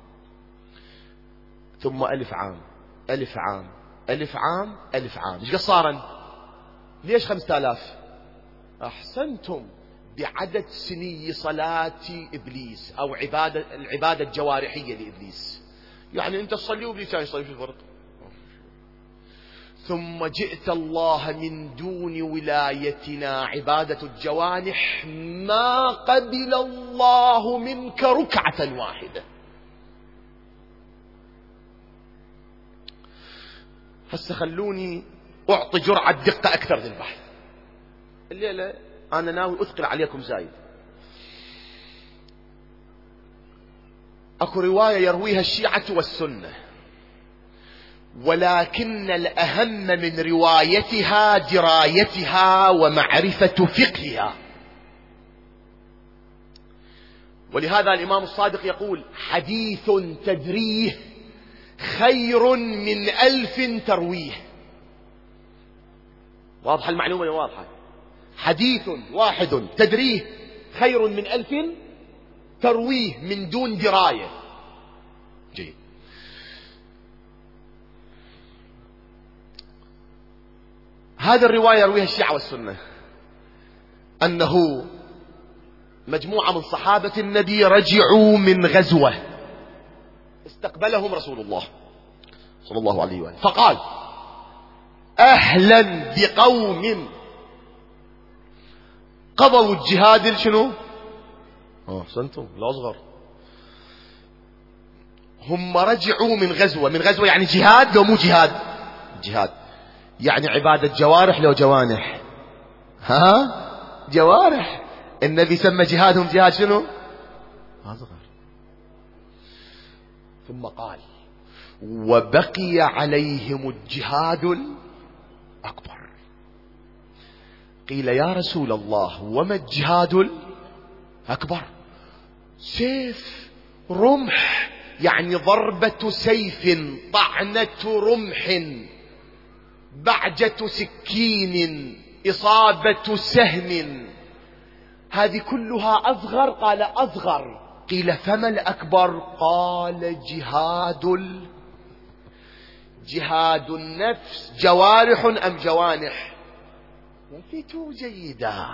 ثم ألف عام ألف عام ألف عام ألف عام، إيش قصارا؟ ليش خمسة آلاف؟ أحسنتم، بعدد سني صلاة إبليس أو عبادة العبادة الجوارحية لإبليس. يعني أنت تصلي وإبليس يصلي، شو الفرق؟ ثم جئت الله من دون ولايتنا عبادة الجوانح ما قبل الله منك ركعة واحدة. هسه خلوني أعطي جرعة دقة أكثر للبحث. الليلة أنا ناوي أثقل عليكم زايد. أكو رواية يرويها الشيعة والسنة، ولكن الأهم من روايتها درايتها ومعرفة فقهها. ولهذا الإمام الصادق يقول حديث تدريه خير من ألف ترويه. واضحة المعلومة؟ واضحة. حديث واحد تدريه خير من ألف ترويه من دون دراية. جيد. هذا الرواية يرويها الشيعة والسنة أنه مجموعة من صحابة النبي رجعوا من غزوة استقبلهم رسول الله صلى الله عليه وآله فقال أهلا بقوم قضوا الجهاد. شنو؟ اه سنتم الأصغر. هم رجعوا من غزوة. من غزوة يعني جهاد لو مو جهاد؟ جهاد. يعني عبادة جوارح لو جوانح؟ ها جوارح. النبي سمى جهادهم جهاد شنو؟ أصغر. ثم قال وبقي عليهم الجهاد الأكبر. قيل يا رسول الله وما الجهاد الأكبر؟ سيف رمح، يعني ضربة سيف، طعنة رمح، بعجة سكين، إصابة سهم، هذه كلها أصغر؟ قال أصغر. قيل فما الأكبر؟ قال جهاد ال... جهاد النفس. جوارح أم جوانح؟ وفتوا جيدا.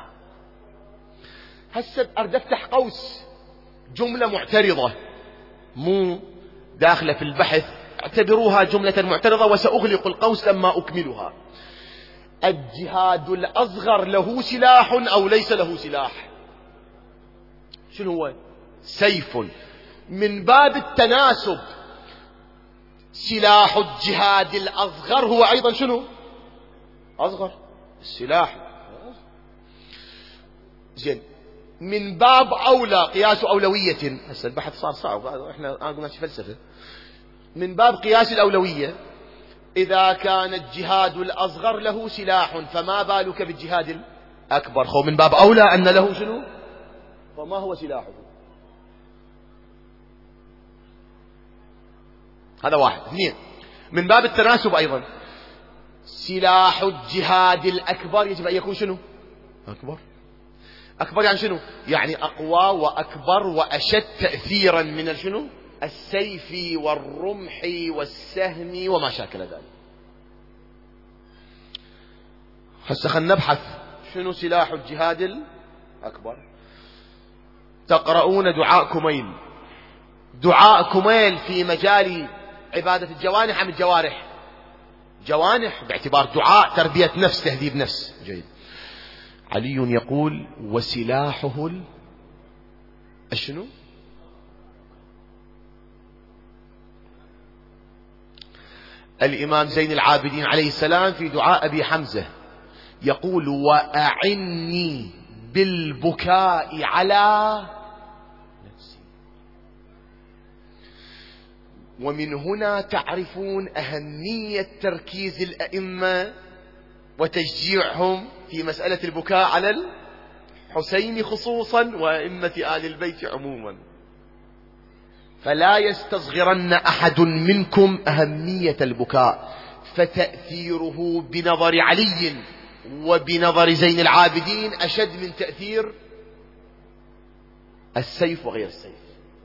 هسه أريد أفتح قوس جملة معترضة مو داخلة في البحث، اعتبروها جملة معترضة وسأغلق القوس لما أكملها. الجهاد الأصغر له سلاح أو ليس له سلاح؟ شنو هو؟ سيف. من باب التناسب سلاح الجهاد الأصغر هو أيضا شنو؟ أصغر السلاح. زين، من باب أولى قياس أولوية. هسه البحث صار صعب، احنا قلنا فلسفة. من باب قياس الأولوية، إذا كان الجهاد الأصغر له سلاح فما بالك بالجهاد الأكبر؟ خو من باب أولى أن له شنو؟ فما هو سلاحه؟ هذا واحد. اثنين، من باب التناسب أيضا، سلاح الجهاد الأكبر يجب أن يكون شنو؟ أكبر. أكبر يعني شنو؟ يعني أقوى وأكبر وأشد تأثيرا من شنو؟ السيف والرمح والسهم وما شاكل ذلك. هسه خلينا نبحث شنو سلاح الجهاد الأكبر. تقرؤون دعاء كميل. دعاء كميل في مجال عبادة الجوانح أم الجوارح؟ جوانح، باعتبار دعاء تربية نفس، تهذيب نفس. جيد. علي يقول وسلاحه الشنو؟ الإمام زين العابدين عليه السلام في دعاء أبي حمزة يقول وأعني بالبكاء على نفسي. ومن هنا تعرفون أهمية تركيز الأئمة وتشجيعهم في مسألة البكاء على الحسين خصوصا وأئمة آل البيت عموما. فلا يستصغرن أحد منكم أهمية البكاء، فتأثيره بنظر علي وبنظر زين العابدين أشد من تأثير السيف وغير السيف.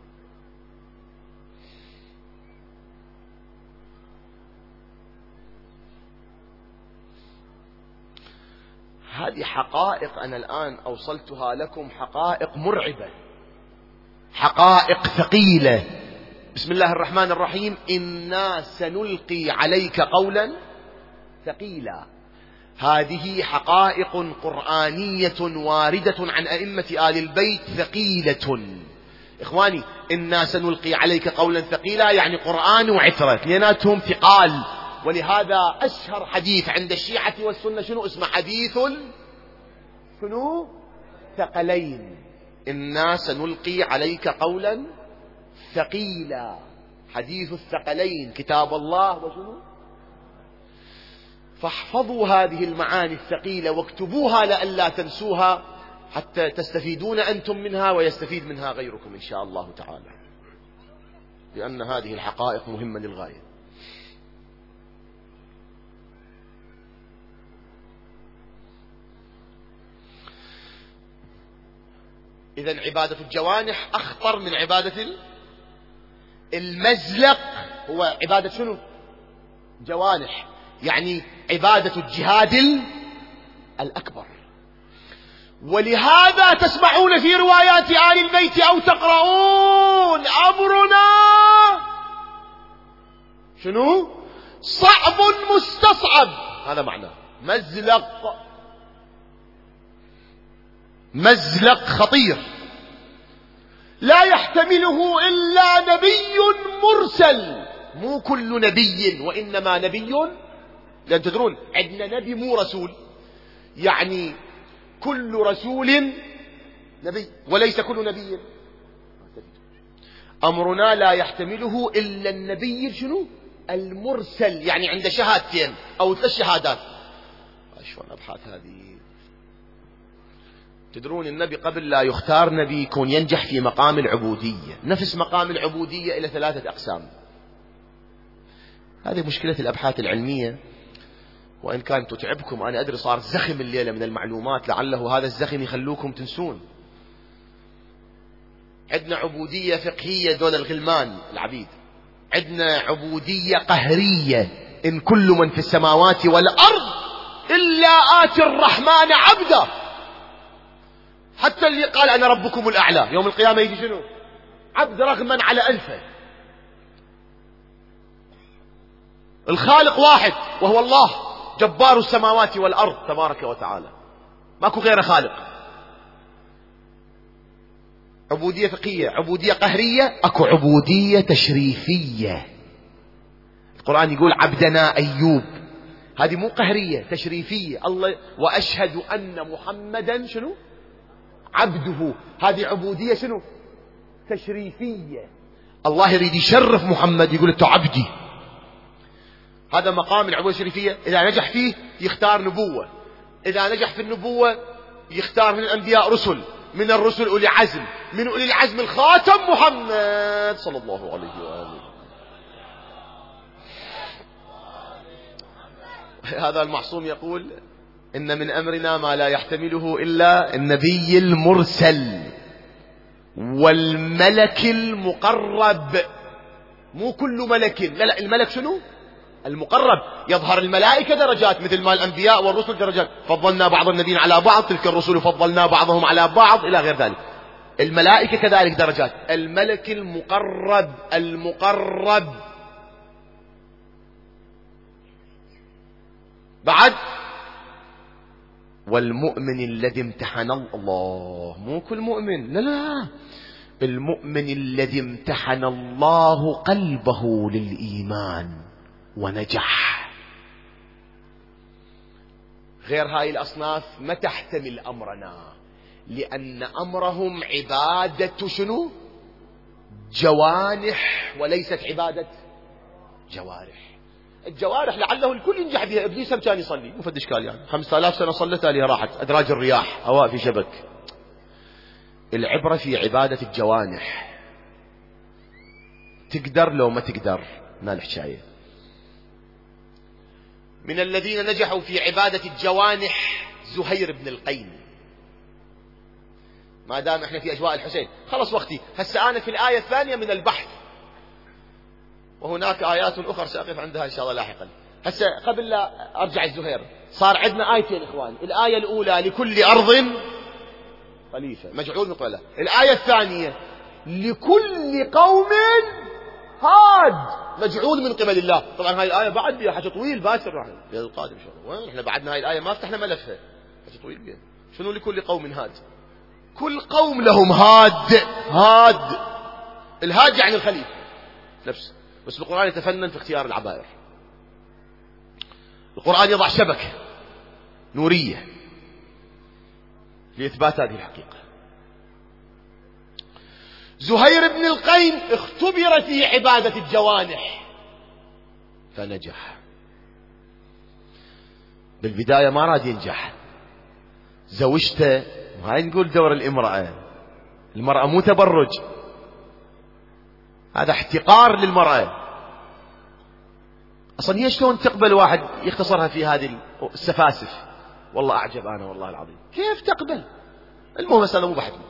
هذه حقائق أنا الآن أوصلتها لكم، حقائق مرعبة، حقائق ثقيلة. بسم الله الرحمن الرحيم. إنا سنلقي عليك قولا ثقيلا. هذه حقائق قرآنية واردة عن أئمة آل البيت ثقيلة. إخواني، إنا سنلقي عليك قولا ثقيلا يعني قرآن وعترة، اثنيناتهم ثقال. ولهذا أشهر حديث عند الشيعة والسنة شنو اسمه؟ حديث شنو؟ ثقلين. إنا سنلقي عليك قولا ثقيلا، حديث الثقلين، كتاب الله وشنو. فاحفظوا هذه المعاني الثقيلة واكتبوها لئلا تنسوها، حتى تستفيدون أنتم منها ويستفيد منها غيركم إن شاء الله تعالى، لأن هذه الحقائق مهمة للغاية. إذن عبادة الجوانح أخطر من عبادة المزلق. هو عبادة شنو؟ جوانح، يعني عبادة الجهاد الأكبر. ولهذا تسمعون في روايات آل البيت أو تقرؤون أمرنا شنو؟ صعب مستصعب. هذا معناه مزلق، مزلق خطير لا يحتمله إلا نبي مرسل. مو كل نبي، وإنما نبي، لأن تدرون عندنا نبي مو رسول، يعني كل رسول نبي وليس كل نبي. أمرنا لا يحتمله إلا النبي شنو؟ المرسل، يعني عند شهادتين أو ثلاث شهادات. شلون أبحاث هذه؟ تدرون النبي قبل لا يختار نبي يكون ينجح في مقام العبودية. نفس مقام العبودية إلى ثلاثة أقسام. هذه مشكلة الأبحاث العلمية، وإن كانت تتعبكم أنا أدري، صار زخم الليلة من المعلومات، لعله هذا الزخم يخلوكم تنسون. عندنا عبودية فقهية دون الغلمان العبيد، عندنا عبودية قهرية، إن كل من في السماوات والأرض إلا آتي الرحمن عبدا. حتى اللي قال أنا ربكم الأعلى يوم القيامة يجي شنو؟ عبد رغما على ألفه. الخالق واحد وهو الله جبار السماوات والأرض تبارك وتعالى، ماكو غير خالق. عبودية فقهية، عبودية قهرية، اكو عبودية تشريفية. القرآن يقول عبدنا أيوب، هذه مو قهرية، تشريفية. الله وأشهد أن محمدا شنو؟ عبده. هذه عبودية شنو؟ تشريفية. الله يريد يشرف محمد، يقول أنت عبدي. هذا مقام العبودية الشريفية. إذا نجح فيه يختار نبوة، إذا نجح في النبوة يختار من الأنبياء رسل، من الرسل أولي عزم، من أولي العزم الخاتم محمد صلى الله عليه وآله. هذا المعصوم يقول إن من أمرنا ما لا يحتمله إلا النبي المرسل والملك المقرب. مو كل ملك، لا لا، الملك شنو؟ المقرب. يظهر الملائكة درجات مثل ما الأنبياء والرسل درجات، فضلنا بعض النبيين على بعض، تلك الرسل فضلنا بعضهم على بعض إلى غير ذلك. الملائكة كذلك درجات. الملك المقرب، المقرب بعد. والمؤمن الذي امتحن الله، مو كل مؤمن، لا لا، المؤمن الذي امتحن الله قلبه للإيمان ونجح. غير هاي الأصناف ما تحتمل أمرنا، لأن أمرهم عبادة شنو؟ جوانح، وليست عبادة جوارح. الجوارح لعله الكل ينجح بها. إبليس هم كان يصلي، مو فد إشكال يعني، خمسة آلاف سنة صلت عليها راحت، أدراج الرياح، هواء في شبك. العبرة في عبادة الجوانح. تقدر لو ما تقدر، ما الحكاية. من الذين نجحوا في عبادة الجوانح زهير بن القين. ما دام احنا في أجواء الحسين، خلص وقتي هسه أنا في الآية الثانية من البحث، وهناك آيات أخرى سأقف عندها إن شاء الله لاحقا. هسه قبل لا أرجع الزهير، صار عندنا آيتين إخوان. الآية الأولى لكل أرض خليفة مجعول من قبله. الآية الثانية لكل قوم هاد مجعول من قبل الله. طبعا هاي الآية بعد بها حكي طويل باكر راح القادم إن شاء الله. وين احنا بعدنا هاي الآية ما فتحنا ملفها، حكي طويل بها. شنو لكل قوم هاد؟ كل قوم لهم هاد. هاد الهاد يعني الخليفة نفسه، بس القرآن يتفنن في اختيار العبائر. القرآن يضع شبكة نورية لإثبات هذه الحقيقة. زهير بن القين اختبر في عبادة الجوانح فنجح. بالبداية ما راد ينجح، زوجته. هاي نقول دور الامرأة، المرأة مو تبرج، هذا احتقار للمرأة. أصلا هي شلون تقبل واحد يختصرها في هذه السفاسف؟ والله أعجب أنا والله العظيم، كيف تقبل؟ المهم مسألة مو بحث.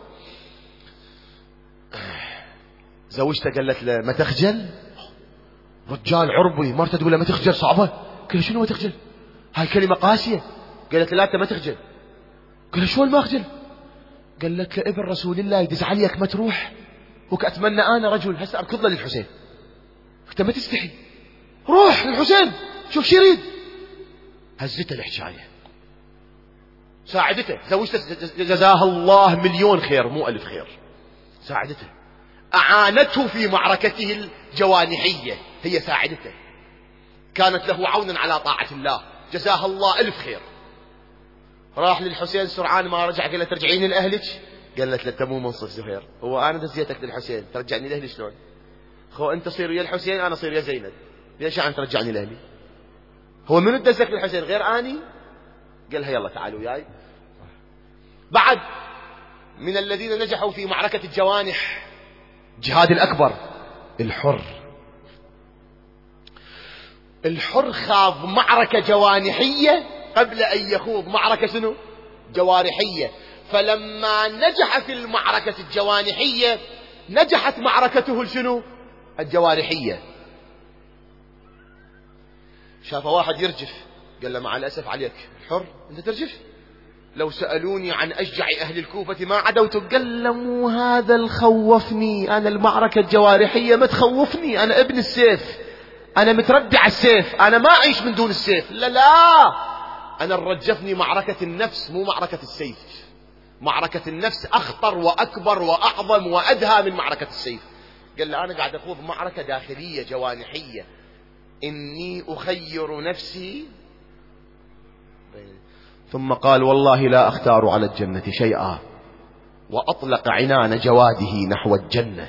زوجته قالت له ما تخجل؟ رجال عربي، مرته تقول له ما تخجل صعبة. قال له شنو ما تخجل؟ هاي كلمة قاسية. قالت له لا أنت ما تخجل. قال له شلون ما أخجل؟ قالت له ابن رسول الله يدز عليك ما تروح، وكأتمنى أنا رجل هسه أركض له للحسين. أنت ما تستحي، روح للحسين شوف شو يريد. هزته الحكاية، ساعدته، زوجته جزاها الله مليون خير مو ألف خير، ساعدته، أعانته في معركته الجوانحية، هي ساعدته، كانت له عونا على طاعة الله، جزاها الله ألف خير. راح للحسين سرعان ما رجع، قال له ترجعين لأهلك؟ قالت له أنت مو منصف زهير، هو أنا دزيتك للحسين ترجعني لأهلي شلون؟ خو أنت صير ويا الحسين أنا صير يا زينب، ليش عم ترجعني لأهلي؟ هو من دزك للحسين غير أني؟ قالها يلا تعالوا وياي. بعد من الذين نجحوا في معركة الجوانح جهاد الأكبر الحر. الحر خاض معركة جوانحية قبل أن يخوض معركة شنو؟ جوارحية. فلما نجح في المعركة الجوانحية نجحت معركته شنو؟ الجوارحية. شاف واحد يرجف قال له مع الأسف عليك حر أنت ترجف، لو سألوني عن أشجع أهل الكوفة ما عدوت. قال له مو هذا الخوفني، أنا المعركة الجوارحية ما تخوفني، أنا ابن السيف، أنا متربي على السيف، أنا ما أعيش من دون السيف. لا لا، أنا رجفني معركة النفس مو معركة السيف. معركة النفس أخطر وأكبر وأعظم وأدهى من معركة السيف. قال له أنا قاعد أخوض معركة داخلية جوانحية، إني أخير نفسي. ثم قال والله لا أختار على الجنة شيئا وأطلق عنان جواده نحو الجنة.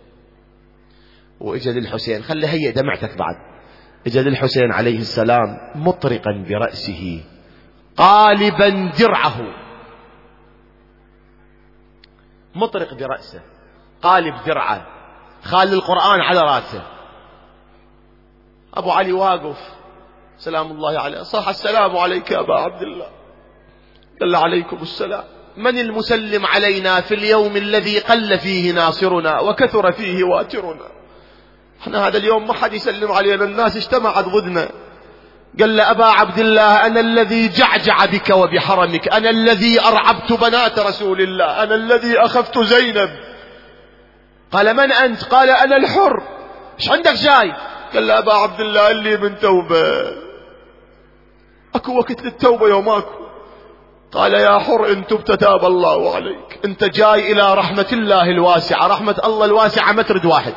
وإجا للحسين، خلي هيئ دمعتك بعد، إجا للحسين عليه السلام مطرقا برأسه قالبا درعه، مطرق برأسه قالب درعه، خال القرآن على رأسه. أبو علي واقف سلام الله عليه، صح السلام عليك يا أبا عبد الله، قال عليكم السلام. من المسلم علينا في اليوم الذي قل فيه ناصرنا وكثر فيه واترنا؟ احنا هذا اليوم ما حد يسلم علينا، الناس اجتمعت ضدنا. قال له أبا عبد الله أنا الذي جعجع بك وبحرمك، أنا الذي أرعبت بنات رسول الله، أنا الذي أخفت زينب. قال من أنت؟ قال أنا الحر. ايش عندك جاي؟ قال له أبا عبد الله اللي من توبة، أكو وقت للتوبة يوم أكو. قال يا حر إن تبت تاب الله عليك، أنت جاي إلى رحمة الله الواسعة، رحمة الله الواسعة ما ترد واحد.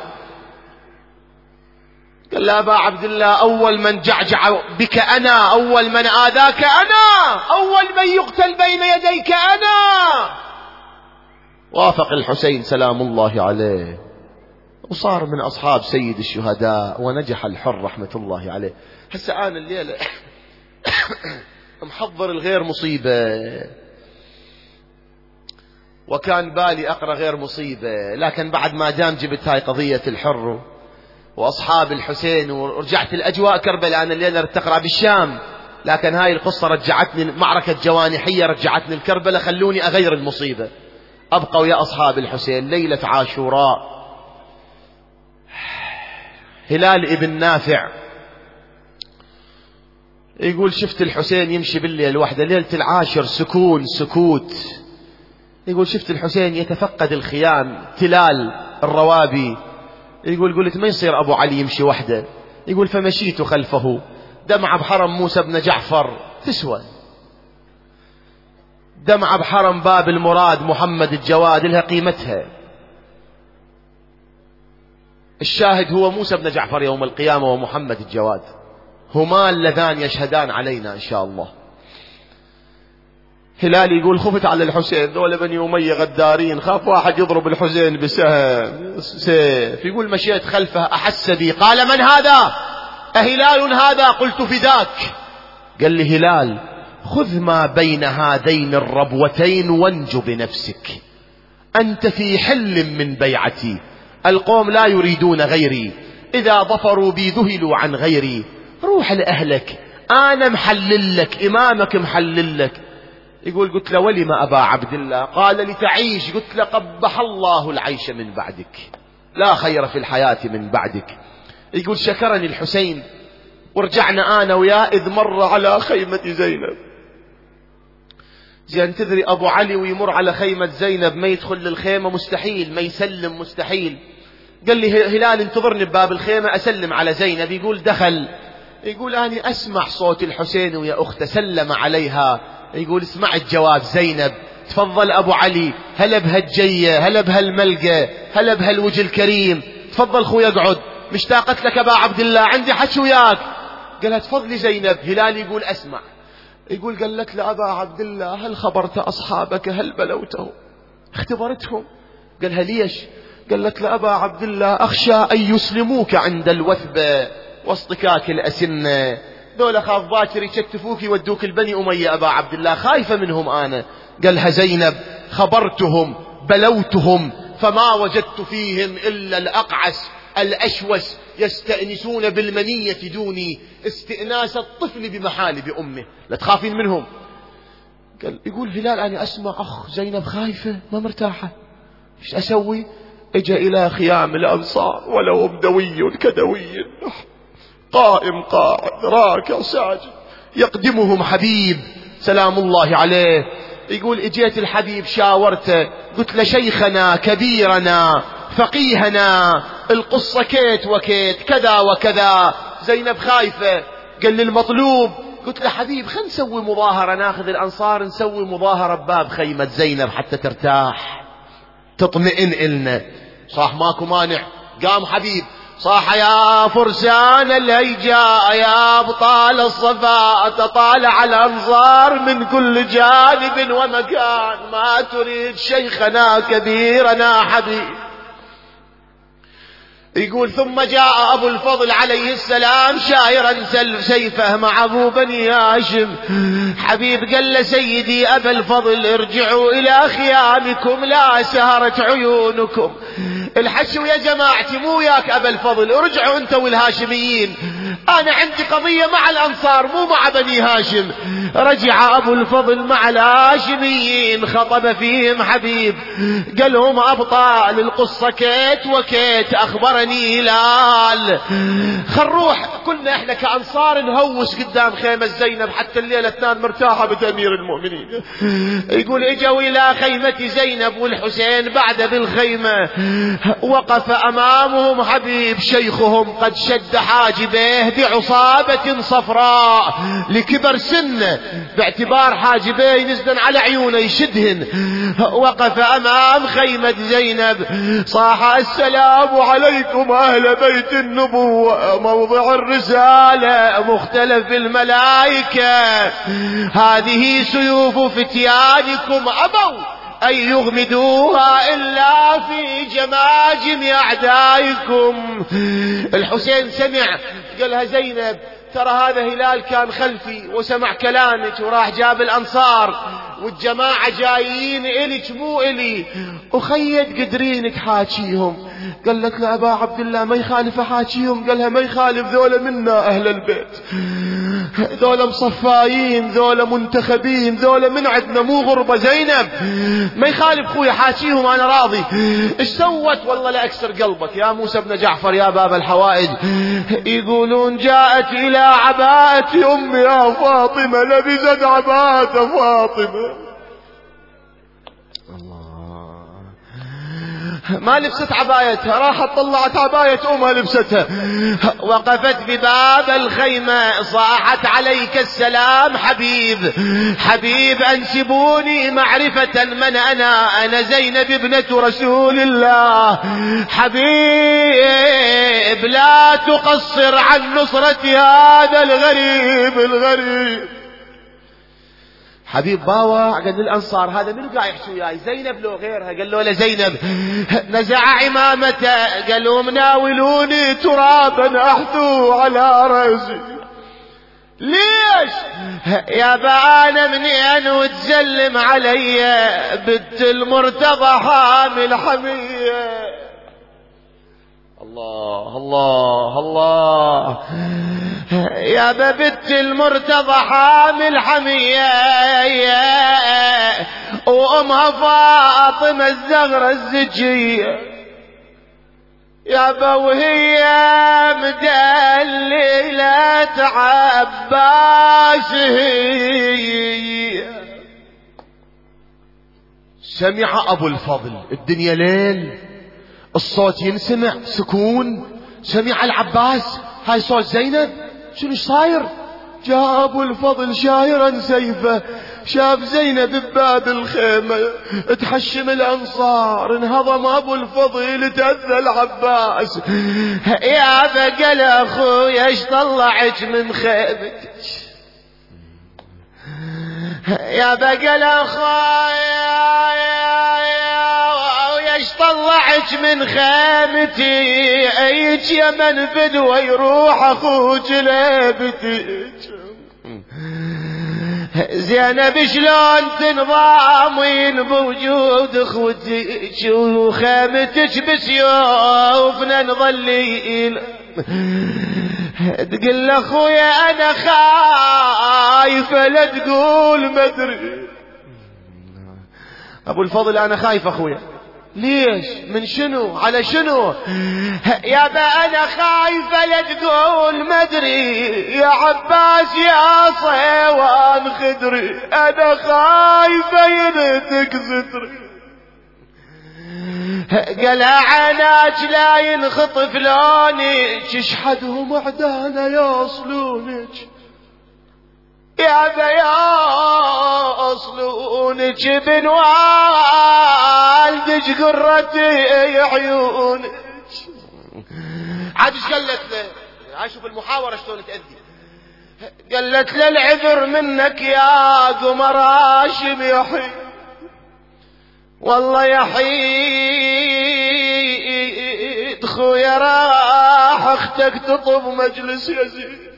قال لا أبا عبد الله أول من جعجع بك أنا، أول من آذاك أنا، أول من يقتل بين يديك أنا. وافق الحسين سلام الله عليه وصار من أصحاب سيد الشهداء ونجح الحر رحمة الله عليه. هسه أنا الليلة محضر الغير مصيبة، وكان بالي أقرأ غير مصيبة، لكن بعد ما دام جبت هاي قضية الحر وأصحاب الحسين ورجعت الأجواء كربلاء، أنا الليلة ارتقرأ بالشام، لكن هاي القصة رجعتني معركة جوانحية، رجعتني الكربلاء، خلوني أغير المصيبة. أبقوا يا أصحاب الحسين ليلة عاشوراء، هلال ابن نافع يقول شفت الحسين يمشي بالليل وحده، ليلة العاشر سكون سكوت. يقول شفت الحسين يتفقد الخيام تلال الروابي. يقول قلت ما يصير أبو علي يمشي وحده. يقول فمشيت خلفه، دمعة بحرم موسى بن جعفر تسوى، دمعة بحرم باب المراد محمد الجواد لها قيمتها. الشاهد هو موسى بن جعفر يوم القيامة ومحمد الجواد، هما اللذان يشهدان علينا إن شاء الله. هلال يقول خفت على الحسين، ذول بني أمية غدارين، خاف واحد يضرب الحسين بسهم سيف. يقول مشيت خلفه أحس بي، قال من هذا؟ أهلال هذا؟ قلت فداك. قال لي هلال خذ ما بين هذين الربوتين وانج بنفسك، أنت في حل من بيعتي، القوم لا يريدون غيري، إذا ظفروا بي ذهلوا عن غيري، روح لأهلك، أنا محلل لك، إمامك محلل لك. يقول قلت له ولم أبا عبد الله؟ قال لتعيش. قلت له قبح الله العيش من بعدك، لا خير في الحياة من بعدك. يقول شكرني الحسين ورجعنا أنا وياه، إذ مر على خيمة زينب. زين تدري أبو علي ويمر على خيمة زينب ما يدخل للخيمة مستحيل، ما يسلم مستحيل. قال لي هلال انتظرني بباب الخيمة أسلم على زينب. يقول دخل، يقول أنا أسمع صوت الحسين ويا أخته، سلم عليها. يقول اسمع الجواب زينب، تفضل أبو علي، هلا بهالجية، هلا بهالملقى، هلا بهالوجه الكريم، تفضل خويا اقعد، مشتاقت لك أبا عبد الله، عندي حكي وياك. قالها تفضلي زينب. هلال يقول أسمع. يقول قالت له أبا عبد الله هل خبرت أصحابك، هل بلوتهم، اختبرتهم؟ قالها ليش؟ قالت له أبا عبد الله أخشى أن يسلموك عند الوثبة واصطكاك الأسنة، دول خاف باكر يشتفوك يودوك البني أمية أبا عبد الله، خايفة منهم أنا. قالها زينب خبرتهم بلوتهم، فما وجدت فيهم إلا الأقعس الأشوس يستأنسون بالمنية دوني استئناس الطفل بمحالب أمه. لا تخافين منهم. قال يقول هلال أنا أسمع أخ زينب خايفة ما مرتاحة، إيش أسوي؟ اجا إلى خيام الأنصار ولو بدوي كدوي، قائم قاعد راكع ساجد، يقدمهم حبيب سلام الله عليه. يقول اجيت الحبيب شاورته، قلت له شيخنا كبيرنا فقيهنا، القصة كيت وكيت كذا وكذا. زينب خايفة. قال لي المطلوب. قلت له حبيب خلينا نسوي مظاهرة، ناخذ الأنصار نسوي مظاهرة بباب خيمة زينب حتى ترتاح تطمئن إلنا. صح ماكو مانع. قام حبيب صاح يا فرسان الهيجاء يا أبطال الصفا تطالع الأنظار من كل جانب ومكان ما تريد شيخنا كبيرنا حبيب. يقول ثم جاء أبو الفضل عليه السلام شايرا سيفه مع أبو بني هاشم. حبيب قال له سيدي أبا الفضل ارجعوا إلى خيامكم لا سهرت عيونكم. الحشو يا جماعتي مو وياك أبا الفضل، ارجعوا أنت والهاشميين، أنا عندي قضية مع الأنصار مو مع بني هاشم. رجع أبو الفضل مع الهاشميين خطب فيهم حبيب قال لهم أبطال القصة كيت وكيت أخبرني هلال. خل نروح كلنا احنا كأنصار نهوس قدام خيمة زينب حتى الليلة تنام مرتاحة بأمير المؤمنين. يقول اجوا إلى خيمة زينب والحسين بعد بالخيمة وقف أمامهم حبيب شيخهم قد شد حاجبيه بعصابة صفراء لكبر سنه باعتبار حاجبيه ينزلن على عيونه يشدهن. وقف أمام خيمة زينب صاح السلام عليكم أهل بيت النبوة موضع الرسالة مختلف الملائكة، هذه سيوف فتيانكم أبوا أن يغمدوها إلا في جماجم أعدائكم. الحسين سمع قالها زينب ترى هذا هلال كان خلفي وسمع كلامك وراح جاب الأنصار والجماعة جايين إلك مو إلي وخيد قدرينك حاجيهم. قالت له أبا عبد الله ما يخالف حاجيهم. قالها ما يخالف ذولا منا أهل البيت، ذولا مصفايين ذولا منتخبين ذولا من عندنا مو غربة. زينب ما يخالف خويا حاجيهم أنا راضي. ايش سوت؟ والله لا أكسر قلبك يا موسى بن جعفر يا باب الحوائج. يقولون جاءت إلى عباءة أم يا فاطمة لبست عباءة فاطمة. ما لبست عبايتها راحت طلعت عباية أمها لبستها. وقفت بباب الخيمة صاحت عليك السلام حبيب حبيب أنسبوني معرفة من أنا أنا زينب ابنة رسول الله. حبيب لا تقصر عن نصرة هذا الغريب الغريب. حبيب باوع قال للأنصار هذا منو قاعد يحكي وياي زينب لو غيرها؟ قال له لزينب. نزع عمامته قال لهم ناولوني ترابا أحثو على رأسي. ليش يا بانا منين وتسلم علي بنت المرتضى حامل حمية. الله الله الله يا بنت المرتضى حامل حمية وأمها فاطمة الزغرة الزكية يا بوهي مدللة عباس هي. سمع أبو الفضل الدنيا ليل الصوت ينسمع سكون. سمع العباس هاي صوت زينب شنو صاير؟ جاء أبو الفضل شايرا سيفه شاف زينب بباب الخيمة تحشم الأنصار انهضم أبو الفضل تأذى العباس. يا بقل أخويا ايش طلعك من خيمتك؟ يا بقل أخويا ايش طلعك من خيمتي؟ ايش يا من بدوى يروح اخوك لبتك. زينب شلون تنضامين بوجود اخوتك وخيمتك بسيوفنا نظلين. تقول لاخويا انا خايفه لا تقول مدري. ابو الفضل انا خايف اخويا. ليش؟ من شنو؟ على شنو؟ يابا انا خايفة لا تقول مدري يا عباس يا صيوان خدري انا خايفة ينتك ستري. قال عناك لا ينخطف لونك اشحدهم اعدانا يوصلونك يا بيا أصلونك بن والدك قرتي عيونك. عاد ايش قالت له؟ هاي شوف المحاورة شلون تأذي. قالت له العذر منك يا قمر هاشم يا حي، والله يا حيد خويا راح اختك تطب مجلس يزيد.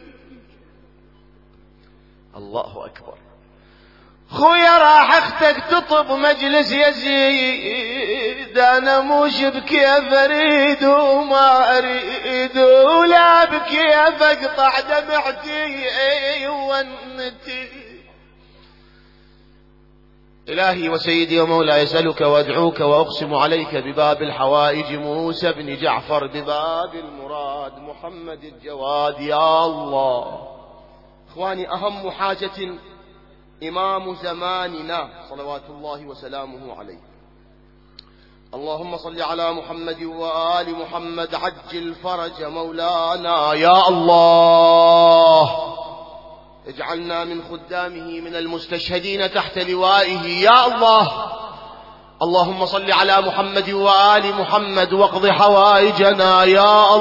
الله اكبر. خويا راح اختك تطب مجلس يزيد، انا مو بكيف اريد وما اريد، ولا بكيف اقطع دمعتي وانتي. إلهي وسيدي ومولاي أسألك وأدعوك وأقسم عليك بباب الحوائج موسى بن جعفر، بباب المراد محمد الجواد. يا الله إخواني، أهم حاجة إمام زماننا صلوات الله وسلامه عليه. اللهم صل على محمد وآل محمد، عجل فرج مولانا. يا الله اجعلنا من خدامه من المستشهدين تحت لوائه. يا الله اللهم صل على محمد وآل محمد واقض حوائجنا. يا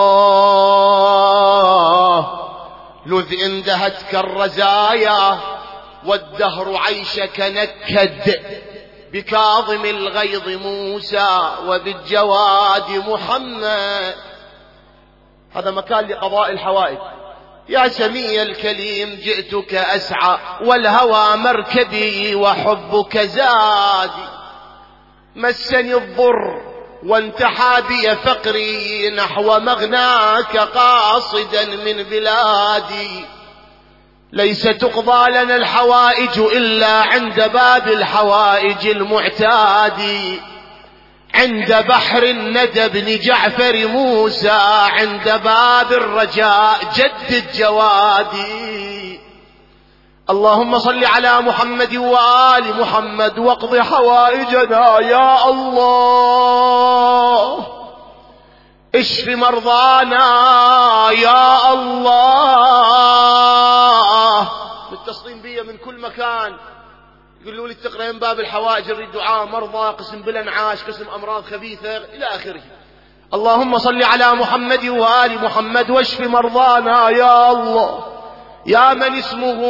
الله لذ اندهتك الرزايا والدهر عيشك نكد، بكاظم الغيظ موسى وبالجواد محمد. هذا مكان لقضاء الحوائج. يا سمي الكليم جئتك أسعى، والهوى مركبي وحبك زادي، مسني الضر وانتحى بي فقري نحو مغناك قاصدا من بلادي. ليس تقضى لنا الحوائج إلا عند باب الحوائج المعتاد، عند بحر الندى بن جعفر موسى، عند باب الرجاء جد الجواد. اللهم صل على محمد وآل محمد واقض حوائجنا. يا الله اشف مرضانا. يا الله متصلين بي من كل مكان يقولوا لي تقرأين باب الحوائج، نريد دعاء مرضى، قسم بالانعاش، قسم امراض خبيثة الى اخره. اللهم صل على محمد وآل محمد واشف مرضانا. يا الله يا من اسمه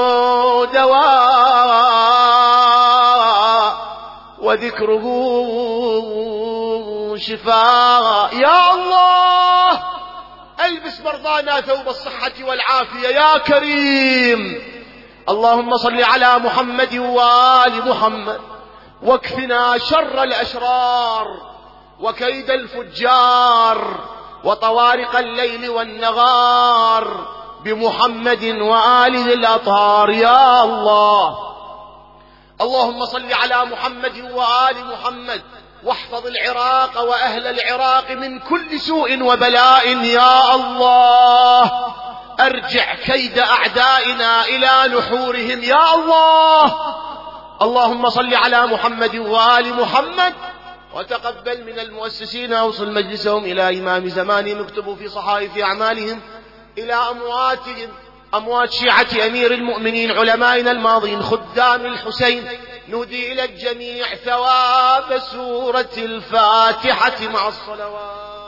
دواء وذكره شفاء. يا الله البس مرضانا ثوب الصحة والعافية يا كريم. اللهم صل على محمد وآل محمد واكفنا شر الأشرار وكيد الفجار وطوارق الليل والنغار بمحمد وآله الأطهار. يا الله اللهم صل على محمد وآل محمد واحفظ العراق وأهل العراق من كل سوء وبلاء. يا الله أرجع كيد أعدائنا إلى نحورهم. يا الله اللهم صل على محمد وآل محمد وتقبل من المؤسسين، أوصل مجلسهم إلى إمام زمانهم، اكتبوا في صحائف أعمالهم إلى أمواتهم، أموات شيعة أمير المؤمنين علمائنا الماضين خدام الحسين. نهدي إلى الجميع ثواب سورة الفاتحة مع الصلوات.